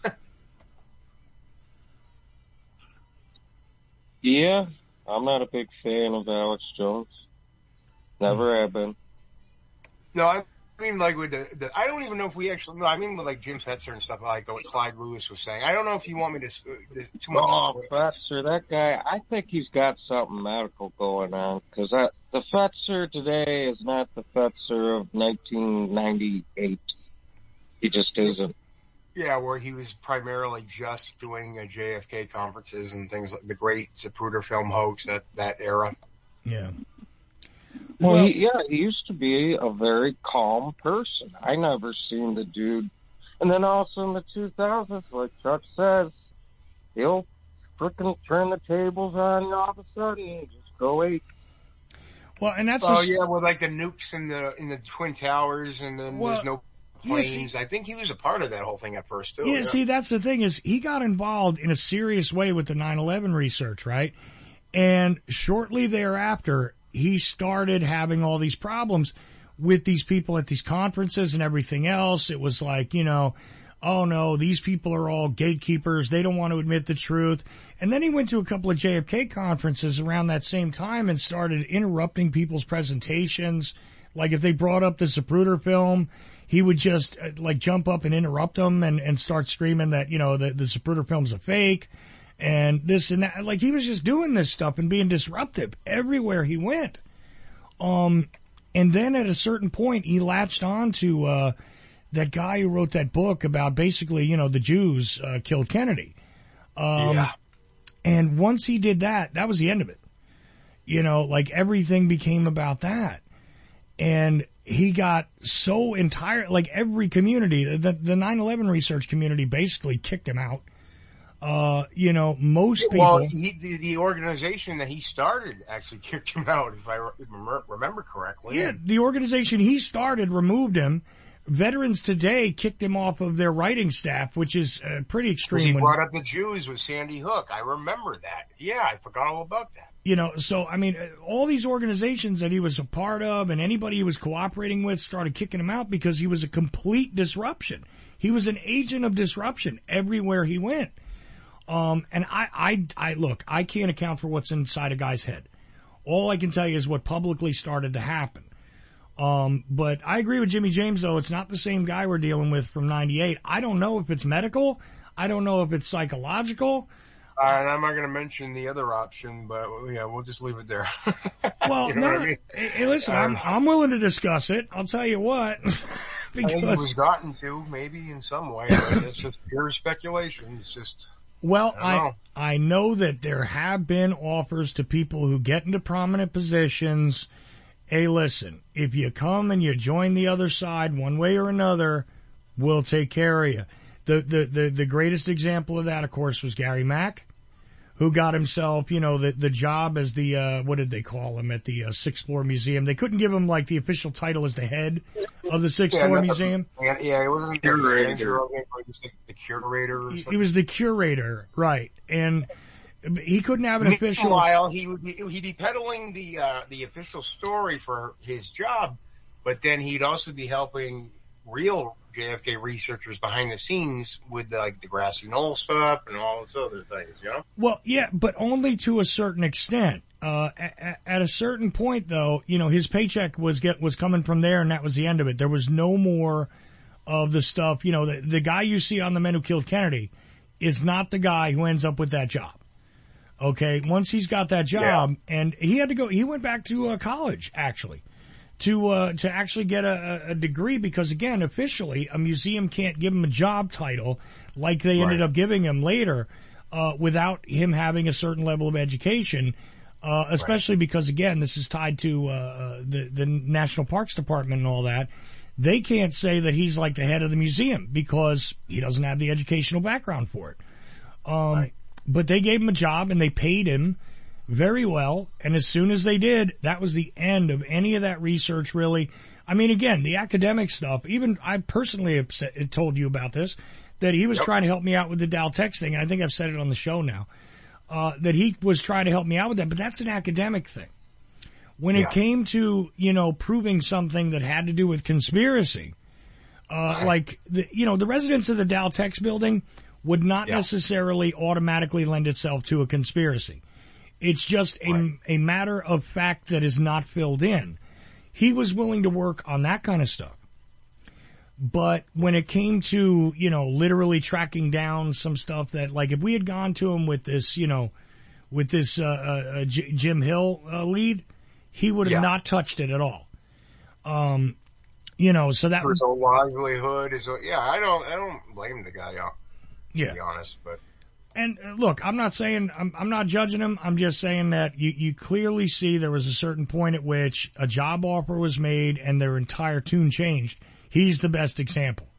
Yeah, I'm not a big fan of Alex Jones. Never have been. No, I mean, like with I don't even know if we actually. No, I mean with like Jim Fetzer and stuff like what Clyde Lewis was saying. I don't know if you want me to too much. Oh, Fetzer, that guy. I think he's got something medical going on because the Fetzer today is not the Fetzer of 1998. He just isn't. Yeah, where he was primarily just doing JFK conferences and things like the great Zapruder film hoax, that era. Yeah. Well, he used to be a very calm person. I never seen the dude. And then also in the 2000s, like Chuck says, he'll frickin' turn the tables on you all of a sudden and just go ape. Well, and that's with like the nukes in the Twin Towers, and then there's no planes. I think he was a part of that whole thing at first, too. Yeah, see, that's the thing is he got involved in a serious way with the 9/11 research, right? And shortly thereafter, he started having all these problems with these people at these conferences and everything else. It was like, oh no, these people are all gatekeepers. They don't want to admit the truth. And then he went to a couple of JFK conferences around that same time and started interrupting people's presentations. Like if they brought up the Zapruder film, he would just jump up and interrupt them and start screaming that, the Zapruder film's a fake and this and that. Like he was just doing this stuff and being disruptive everywhere he went. And then at a certain point he latched on to, that guy who wrote that book about basically, the Jews, killed Kennedy. And once he did that, that was the end of it. Everything became about that. And he got so every community, the 9/11 research community basically kicked him out. Most people. Well, the organization that he started actually kicked him out, if I remember correctly. Yeah, the organization he started removed him. Veterans Today kicked him off of their writing staff, which is pretty extreme. He brought up the Jews with Sandy Hook. I remember that. Yeah, I forgot all about that. So, I mean, all these organizations that he was a part of and anybody he was cooperating with started kicking him out because he was a complete disruption. He was an agent of disruption everywhere he went. And I look, I can't account for what's inside a guy's head. All I can tell you is what publicly started to happen. But I agree with Jimmy James, though. It's not the same guy we're dealing with from 98. I don't know if it's medical. I don't know if it's psychological. And I'm not going to mention the other option, but yeah, we'll just leave it there. Well, I mean? Hey, listen, I'm willing to discuss it. I'll tell you what. Because I think it was gotten to, maybe in some way, but it's just pure speculation. It's just. Well, I know that there have been offers to people who get into prominent positions. Hey, listen, if you come and you join the other side one way or another, we'll take care of you. The greatest example of that, of course, was Gary Mack, who got himself, the job as the, what did they call him at the 6th Floor Museum? They couldn't give him like the official title as the head of the 6th Floor Museum. Yeah, it wasn't the manager of it, but he was the curator or something. He was the curator, right. And he couldn't have an official. Meanwhile, he'd be peddling the official story for his job, but then he'd also be helping real JFK researchers behind the scenes with the grassy knoll stuff and all those other things, Well, yeah, but only to a certain extent. At a certain point, though, his paycheck was coming from there, and that was the end of it. There was no more of the stuff. The guy you see on The Men Who Killed Kennedy is not the guy who ends up with that job. Okay, once he's got that job, and he had to go. He went back to college actually. To actually get a degree, because again, officially, a museum can't give him a job title like they ended up giving him later, without him having a certain level of education, especially because again, this is tied to, the National Parks Department and all that. They can't say that he's like the head of the museum because he doesn't have the educational background for it. But they gave him a job and they paid him very well, and as soon as they did, that was the end of any of that research, really. I mean, again, the academic stuff, even I personally have told you about this, that he was trying to help me out with the Daltex thing, and I think I've said it on the show now, that he was trying to help me out with that, but that's an academic thing. When it came to, proving something that had to do with conspiracy, like, the residents of the Daltex building would not necessarily automatically lend itself to a conspiracy. It's just a matter of fact that is not filled in. He was willing to work on that kind of stuff. But when it came to, literally tracking down some stuff that, like, if we had gone to him with this, Jim Hill lead, he would have not touched it at all. So that was a livelihood. I don't blame the guy, to be honest, but. And look, I'm not saying, I'm not judging him. I'm just saying that you clearly see there was a certain point at which a job offer was made and their entire tune changed. He's the best example.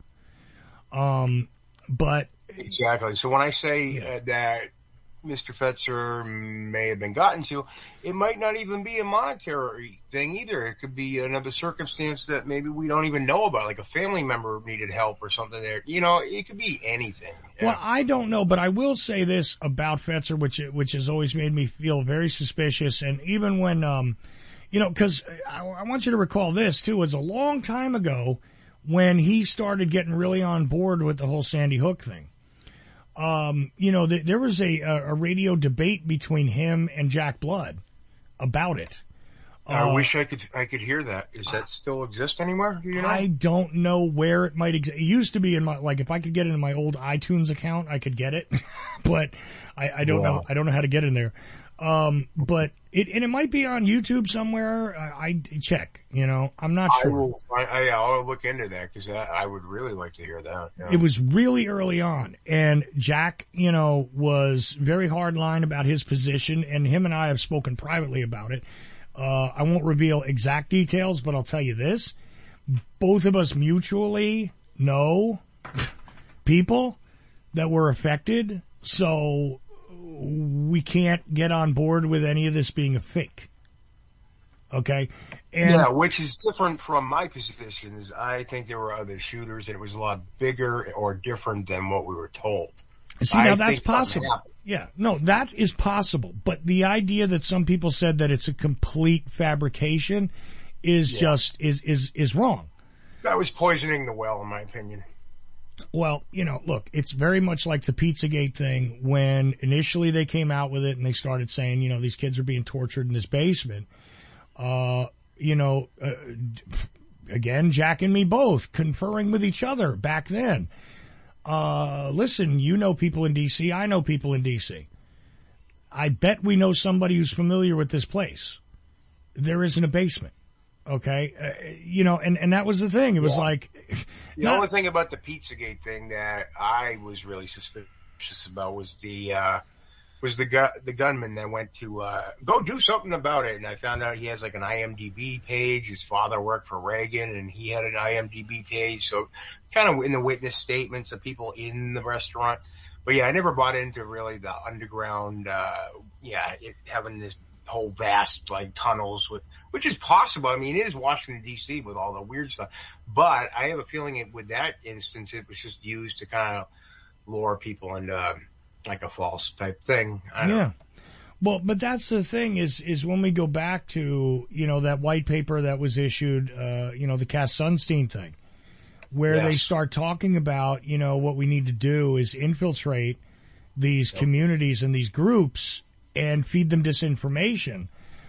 But. Exactly. So when I say that Mr. Fetzer may have been gotten to, it might not even be a monetary thing either. It could be another circumstance that maybe we don't even know about, like a family member needed help or something there. It could be anything. Yeah. Well, I don't know, but I will say this about Fetzer, which has always made me feel very suspicious. And even when, cause I want you to recall this too, it was a long time ago when he started getting really on board with the whole Sandy Hook thing. There was a radio debate between him and Jack Blood about it. I wish I could hear that. Does that still exist anywhere? I don't know where it might exist. It used to be in if I could get it in my old iTunes account, I could get it, but I don't know. I don't know how to get in there. But it might be on YouTube somewhere. I check, I'm not sure. I'll look into that because I would really like to hear that. Yeah. It was really early on, and Jack, was very hardline about his position, and him and I have spoken privately about it. I won't reveal exact details, but I'll tell you this. Both of us mutually know people that were affected, so we can't get on board with any of this being a fake. Okay? And which is different from my position. Is I think there were other shooters and it was a lot bigger or different than what we were told. See, now that's possible. Yeah, no, that is possible. But the idea that some people said that it's a complete fabrication is just is wrong. That was poisoning the well, in my opinion. Well, look, it's very much like the Pizzagate thing when initially they came out with it and they started saying, these kids are being tortured in this basement. Again, Jack and me both conferring with each other back then. Listen, people in D.C., I know people in D.C. I bet we know somebody who's familiar with this place. There isn't a basement. Okay. And that was the thing. It was like. The only thing about the Pizzagate thing that I was really suspicious about was the gunman that went to, go do something about it. And I found out he has like an IMDb page. His father worked for Reagan and he had an IMDb page. So kind of in the witness statements of people in the restaurant. But yeah, I never bought into really the underground, having this whole vast, like, tunnels which is possible. I mean, it is Washington DC with all the weird stuff, but I have a feeling with that instance, it was just used to kind of lure people into, like, a false type thing. I don't know. Well, but that's the thing is when we go back to, that white paper that was issued, the Cass Sunstein thing, where they start talking about, what we need to do is infiltrate these communities and these groups and feed them disinformation.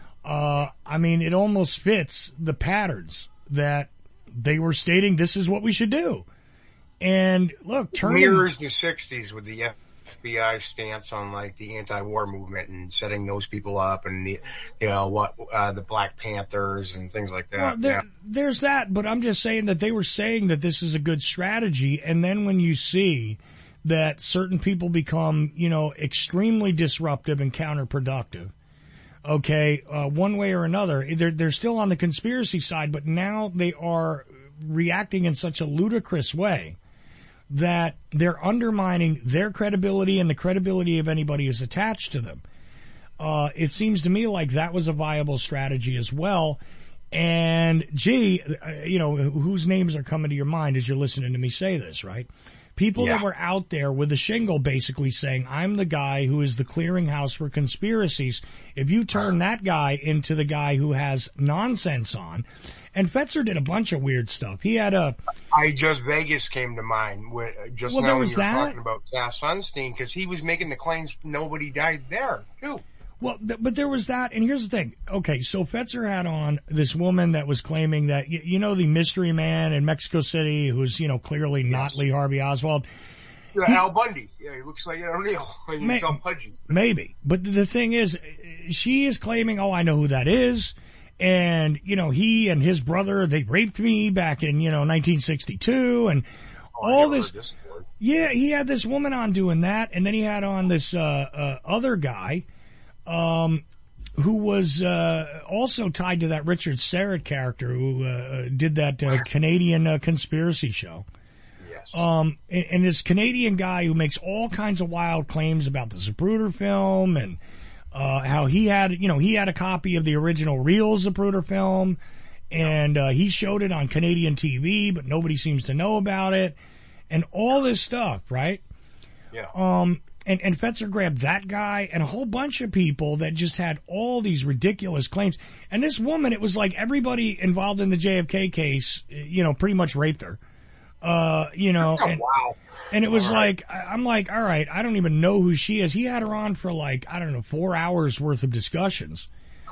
I mean, it almost fits the patterns that they were stating this is what we should do. And look, mirrors the 60s with the FBI stance on, like, the anti-war movement and setting those people up and the Black Panthers and things like that. Well, there's that, but I'm just saying that they were saying that this is a good strategy, and then when you see that certain people become, extremely disruptive and counterproductive, one way or another, they're still on the conspiracy side, but now they are reacting in such a ludicrous way that they're undermining their credibility and the credibility of anybody who's attached to them. It seems to me like that was a viable strategy as well. And whose names are coming to your mind as you're listening to me say this, right? People that were out there with a shingle basically saying, I'm the guy who is the clearinghouse for conspiracies. If you turn that guy into the guy who has nonsense on, and Fetzer did a bunch of weird stuff. He had Vegas came to mind just now when you were talking about Cass Sunstein, because he was making the claims nobody died there, too. Well, but there was that, and here's the thing. Okay, so Fetzer had on this woman that was claiming that, the mystery man in Mexico City, who's, clearly not Lee Harvey Oswald. Al Bundy. Yeah, he looks like O'Neill. He's all pudgy. Maybe. But the thing is, she is claiming, I know who that is. And, he and his brother, they raped me back in, 1962 and all this. Yeah, he had this woman on doing that. And then he had on this, other guy, who was, also tied to that Richard Serrett character who, did that, Canadian, conspiracy show. Yes. And this Canadian guy who makes all kinds of wild claims about the Zapruder film and, how he had a copy of the original real Zapruder film, and he showed it on Canadian TV, but nobody seems to know about it, and all this stuff, right? Yeah. And Fetzer grabbed that guy and a whole bunch of people that just had all these ridiculous claims. And this woman, it was like everybody involved in the JFK case, pretty much raped her. Wow. And it was like, I'm like, all right, I don't even know who she is. He had her on for 4 hours worth of discussions,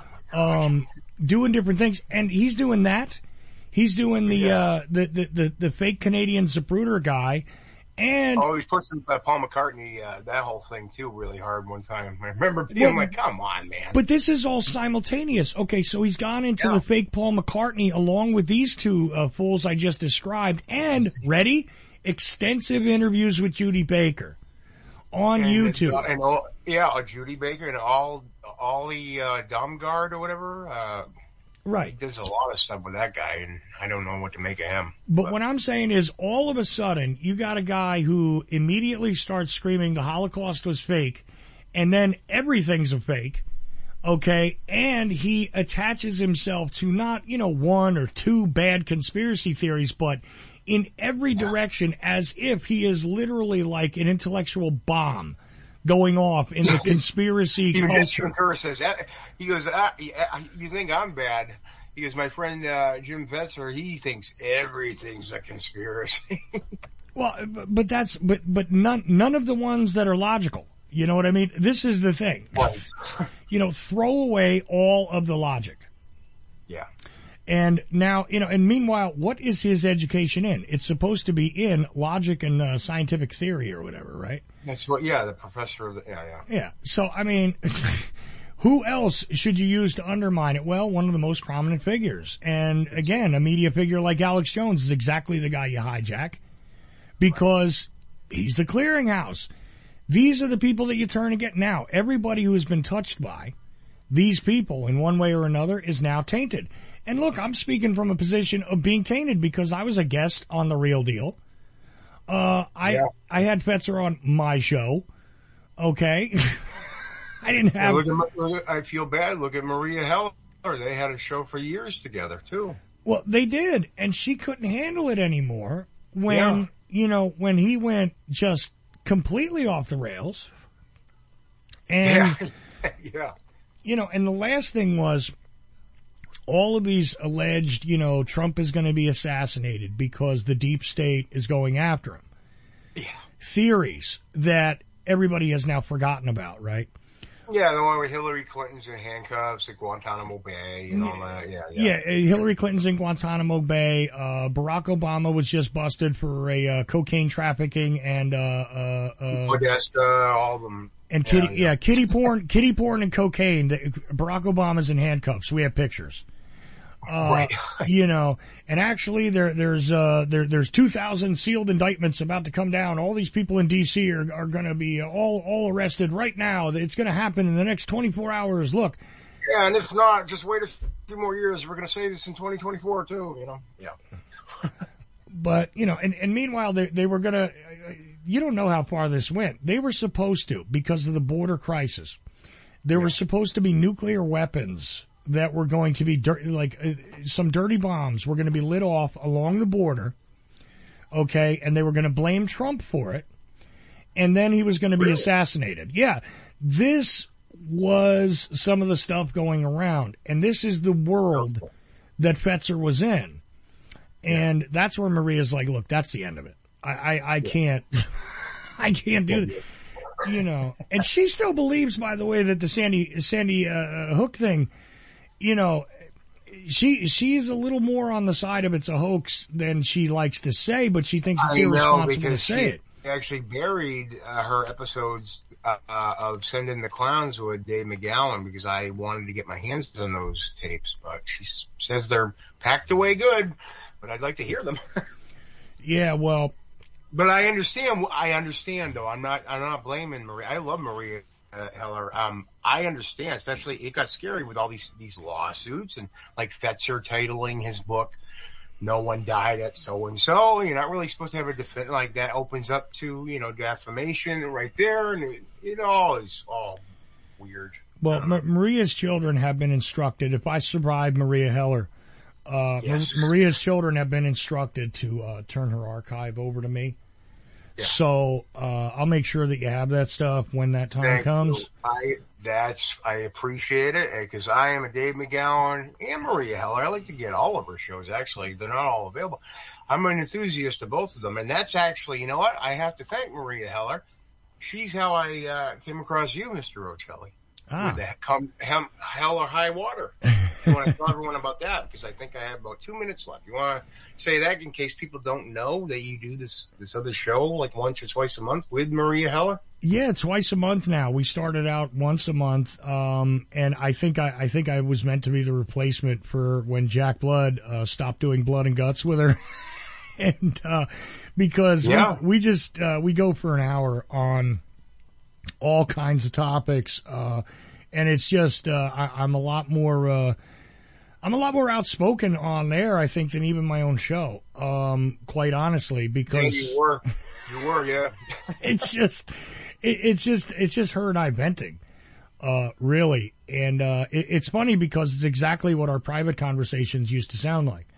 doing different things. And he's doing that. He's doing the fake Canadian Zapruder guy. And he's pushing Paul McCartney, that whole thing too, really hard one time. I remember being like, come on, man. But this is all simultaneous. Okay, so he's gone into the fake Paul McCartney along with these two fools I just described, and ready? Extensive interviews with Judy Baker on YouTube. Judy Baker and all the Domgard or whatever. Right. There's a lot of stuff with that guy, and I don't know what to make of him. But what I'm saying is, all of a sudden, you got a guy who immediately starts screaming the Holocaust was fake, and then everything's a fake, okay? And he attaches himself to not, one or two bad conspiracy theories, but in every direction, as if he is literally like an intellectual bomb going off in the conspiracy culture. Says, he goes, you think I'm bad? He goes, my friend Jim Fetzer, he thinks everything's a conspiracy. Well, but none of the ones that are logical. You know what I mean? This is the thing. Right. Throw away all of the logic. Yeah. And now, and meanwhile, what is his education in? It's supposed to be in logic and scientific theory or whatever, right? That's what, the professor of the, Yeah. So, I mean, who else should you use to undermine it? Well, one of the most prominent figures. And again, a media figure like Alex Jones is exactly the guy you hijack because he's the clearinghouse. These are the people that you turn against. Now, everybody who has been touched by these people in one way or another is now tainted. And look, I'm speaking from a position of being tainted because I was a guest on The Real Deal. I had Fetzer on my show. Okay. I didn't have. I feel bad. Look at Maria Heller. They had a show for years together too. Well, they did, and she couldn't handle it anymore when when he went just completely off the rails. And and the last thing was all of these alleged, Trump is going to be assassinated because the deep state is going after him. Yeah. Theories that everybody has now forgotten about, right? Yeah, the one with Hillary Clinton's in handcuffs at Guantanamo Bay and all that. Yeah, Hillary Clinton's in Guantanamo Bay. Barack Obama was just busted for a cocaine trafficking and Podesta, all of them. And kitty porn and cocaine. Barack Obama's in handcuffs. We have pictures. Right. And actually there's 2,000 sealed indictments about to come down. All these people in DC are going to be all arrested right now. It's going to happen in the next 24 hours. Look. Yeah. And if not, just wait a few more years. We're going to say this in 2024 too, Yeah. But, and meanwhile, they were going to, you don't know how far this went. They were supposed to, because of the border crisis, there were supposed to be nuclear weapons that were going to be some dirty bombs were going to be lit off along the border. Okay. And they were going to blame Trump for it. And then he was going to be assassinated. Yeah. This was some of the stuff going around. And this is the world that Fetzer was in. And that's where Maria's like, look, that's the end of it. I can't, I can't do it. And she still believes, by the way, that the Sandy Hook thing, she's a little more on the side of it's a hoax than she likes to say, but she thinks it's irresponsible to say it. She actually buried her episodes of Send in the Clowns with Dave McGowan because I wanted to get my hands on those tapes, but she says they're packed away good, but I'd like to hear them. Yeah, well. But I understand though. I'm not blaming Maria. I love Maria Heller. I understand, especially it got scary with all these lawsuits and like Fetzer titling his book, "No One Died at So and So." You're not really supposed to have a defense like that. Opens up to defamation right there, and it all is all weird. Well, Maria's children have been instructed. If I survive Maria Heller, Maria's children have been instructed to turn her archive over to me. Yeah. So I'll make sure that you have that stuff when that time comes. I appreciate it because I am a Dave McGowan and Maria Heller. I like to get all of her shows. Actually, they're not all available. I'm an enthusiast of both of them, and that's actually, you know what? I have to thank Maria Heller. She's how I came across you, Mr. Rocelli. With that hell or high water. I want to tell everyone about that because I think I have about 2 minutes left. You want to say that in case people don't know that you do this other show like once or twice a month with Maria Heller? Yeah, twice a month now. We started out once a month, and I think I was meant to be the replacement for when Jack Blood stopped doing Blood and Guts with her, and because we go for an hour on all kinds of topics, and it's just I'm a lot more outspoken on there, I think, than even my own show. Quite honestly, because you were, yeah. It's just her and I venting, really, and it's funny because it's exactly what our private conversations used to sound like.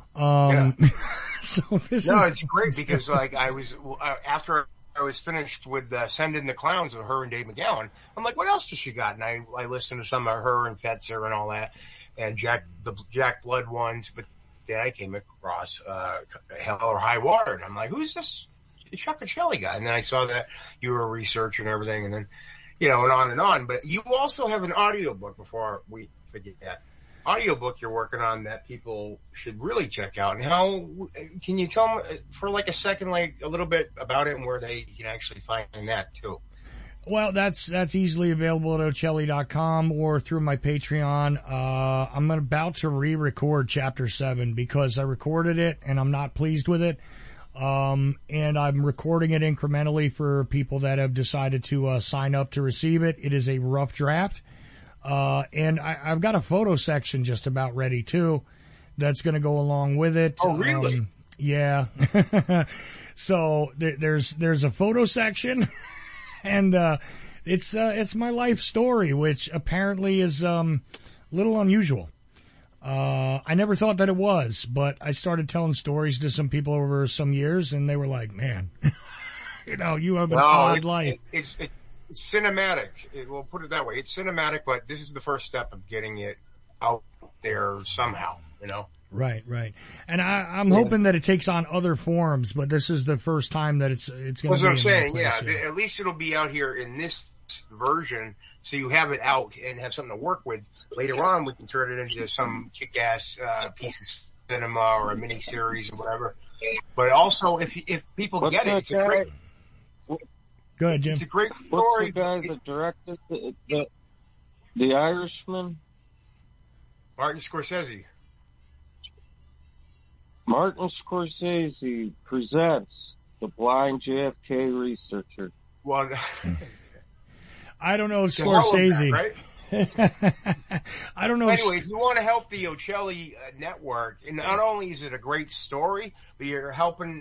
So it's great because like I was after I was finished with Send in the Clowns with her and Dave McGowan. I'm like, what else does she got? And I listened to some of her and Fetzer and all that, and the Jack Blood ones. But then I came across Hell or High Water, and I'm like, who's this Chuck and Shelley guy? And then I saw that you were researching everything, and then and on and on. But you also have an audiobook. Before we forget that audiobook you're working on that people should really check out. And how can you tell them for like a second, like a little bit about it and where they can actually find that too? Well, that's easily available at Ocelli.com or through my Patreon. I'm about to re-record Chapter 7 because I recorded it and I'm not pleased with it. And I'm recording it incrementally for people that have decided to sign up to receive it. It is a rough draft. And I've got a photo section just about ready too. That's going to go along with it. Oh, really? Yeah. So there's a photo section, and it's my life story, which apparently is a little unusual. I never thought that it was, but I started telling stories to some people over some years, and they were like, "Man, you have an odd life." It's cinematic. We'll put it that way. It's cinematic, but this is the first step of getting it out there somehow. Right. And I'm hoping that it takes on other forms, but this is the first time that it's going to be. That's what I'm saying. Yeah, at least it'll be out here in this version, so you have it out and have something to work with. Later on, we can turn it into some kick-ass piece of cinema or a mini series or whatever. But also, if people get it, it's a great. Go ahead, Jim. It's a great story. What's the guy that directed the Irishman? Martin Scorsese. Martin Scorsese presents The Blind JFK Researcher. Well, I don't know Scorsese. Right? I don't know. Anyway, if you want to help the Ocelli network, and not only is it a great story, but you're helping,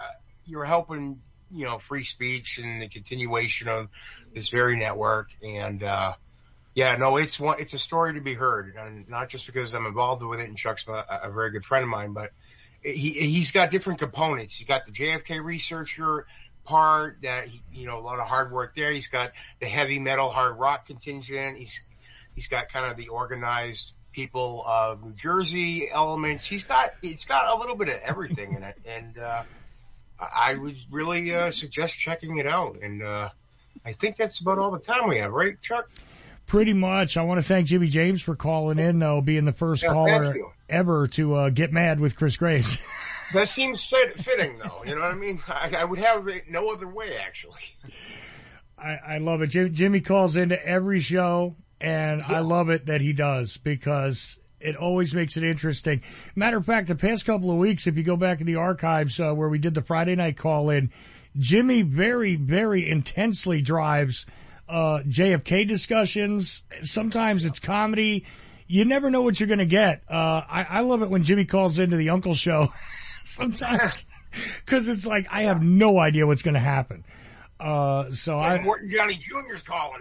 free speech and the continuation of this very network. And, it's a story to be heard, and not just because I'm involved with it and Chuck's a very good friend of mine, but he's got different components. He's got the JFK researcher part that, a lot of hard work there. He's got the heavy metal hard rock contingent. He's got kind of the organized people of New Jersey elements. It's got a little bit of everything in it. And, I would really, suggest checking it out. And, I think that's about all the time we have, right, Chuck? Pretty much. I want to thank Jimmy James for calling in, though, being the first caller ever to get mad with Chris Graves. That seems fitting, though. You know what I mean? I would have it no other way, actually. I love it. Jimmy calls into every show, and I love it that he does, because it always makes it interesting. Matter of fact, the past couple of weeks, if you go back in the archives where we did the Friday night call-in, Jimmy very, very intensely drives JFK discussions. Sometimes it's comedy. You never know what you're going to get. I love it when Jimmy calls into the Uncle Show sometimes, because it's like I have no idea what's going to happen. Morton Johnny Jr.'s calling.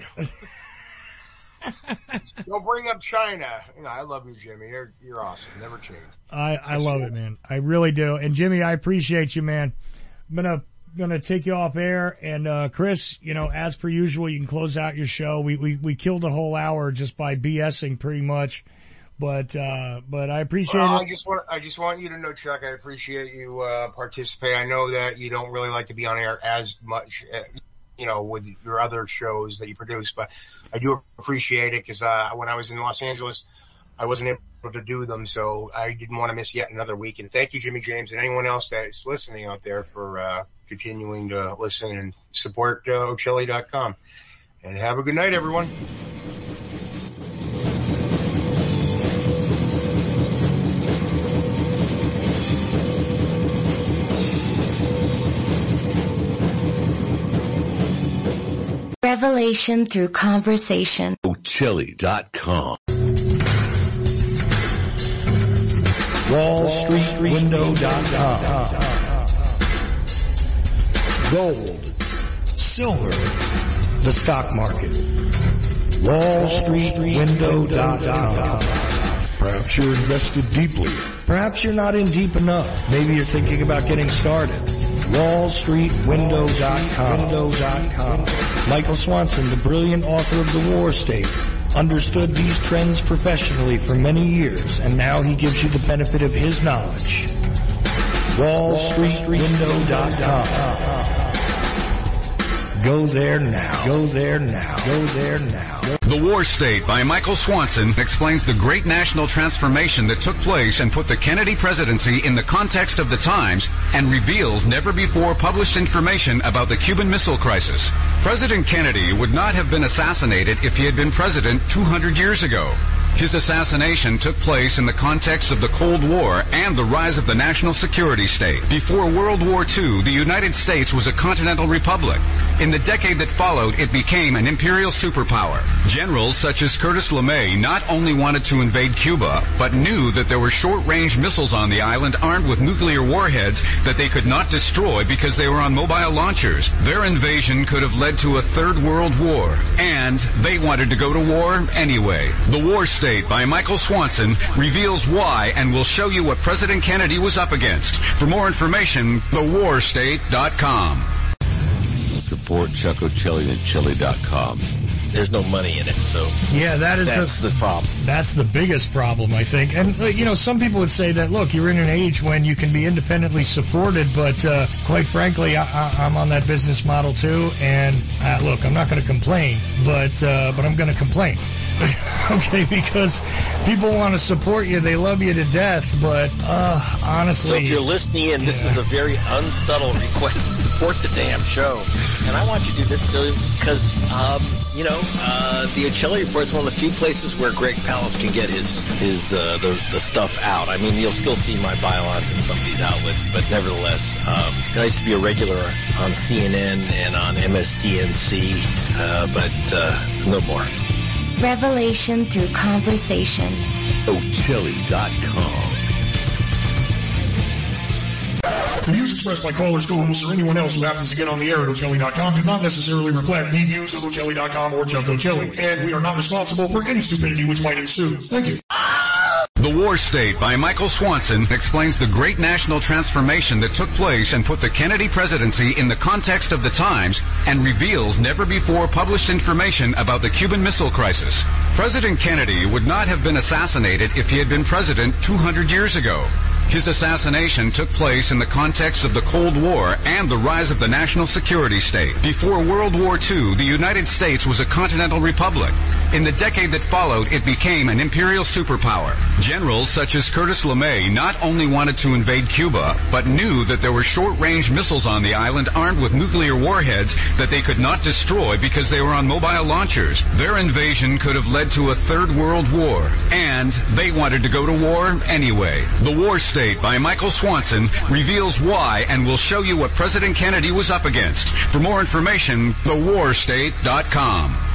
Don't bring up China. I love you, Jimmy. You're awesome. Never change. I love it, man. I really do. And Jimmy, I appreciate you, man. I'm gonna take you off air, and Chris, as per usual, you can close out your show. We killed a whole hour just by BSing pretty much, but I appreciate it. I just want you to know, Chuck, I appreciate you participating. I know that you don't really like to be on air as much, with your other shows that you produce, but I do appreciate it, because when I was in Los Angeles, I wasn't able to do them, so I didn't want to miss yet another week. And thank you, Jimmy James, and anyone else that's listening out there for continuing to listen and support Ocelli.com. And have a good night, everyone. Revelation through conversation. Ocelli.com. WallStreetWindow.com. Gold, silver, the stock market. WallStreetWindow.com. Perhaps you're invested deeply. Perhaps you're not in deep enough. Maybe you're thinking about getting started. WallStreetWindow.com. Michael Swanson, the brilliant author of The War State, understood these trends professionally for many years, and now he gives you the benefit of his knowledge. WallStreetWindow.com. Go there now. Go there now. Go there now. The War State by Michael Swanson explains the great national transformation that took place and put the Kennedy presidency in the context of the times, and reveals never-before published information about the Cuban Missile Crisis. President Kennedy would not have been assassinated if he had been president 200 years ago. His assassination took place in the context of the Cold War and the rise of the national security state. Before World War II, the United States was a continental republic. In the decade that followed, it became an imperial superpower. Generals such as Curtis LeMay not only wanted to invade Cuba, but knew that there were short-range missiles on the island armed with nuclear warheads that they could not destroy because they were on mobile launchers. Their invasion could have led to a third world war, and they wanted to go to war anyway. The War State by Michael Swanson reveals why and will show you what President Kennedy was up against. For more information, thewarstate.com. Support Chuck O'Celli and Chili.com. There's no money in it, so yeah, that's the problem. That's the biggest problem, I think. And, some people would say that, look, you're in an age when you can be independently supported, but quite frankly, I'm on that business model too, and look, I'm not going to complain, but I'm going to complain. Okay, because people want to support you, they love you to death, but honestly... So if you're listening in, this is a very unsubtle request to support the damn show. And I want you to do this because, the O'Celli Report is one of the few places where Greg Palast can get his the stuff out. I mean, you'll still see my bylaws in some of these outlets, but nevertheless, I used to be a regular on CNN and on MSDNC, but no more. Revelation through conversation. O'Celli.com. The views expressed by callers, co-hosts, or anyone else who happens to get on the air at O'Celli.com do not necessarily reflect the views of O'Celli.com or Chuck O'Celli, and we are not responsible for any stupidity which might ensue. Thank you. The War State by Michael Swanson explains the great national transformation that took place and put the Kennedy presidency in the context of the times and reveals never-before published information about the Cuban Missile Crisis. President Kennedy would not have been assassinated if he had been president 200 years ago. His assassination took place in the context of the Cold War and the rise of the national security state. Before World War II, the United States was a continental republic. In the decade that followed, it became an imperial superpower. Generals such as Curtis LeMay not only wanted to invade Cuba, but knew that there were short-range missiles on the island armed with nuclear warheads that they could not destroy because they were on mobile launchers. Their invasion could have led to a third world war, and they wanted to go to war anyway. The War State by Michael Swanson reveals why and will show you what President Kennedy was up against. For more information, thewarstate.com.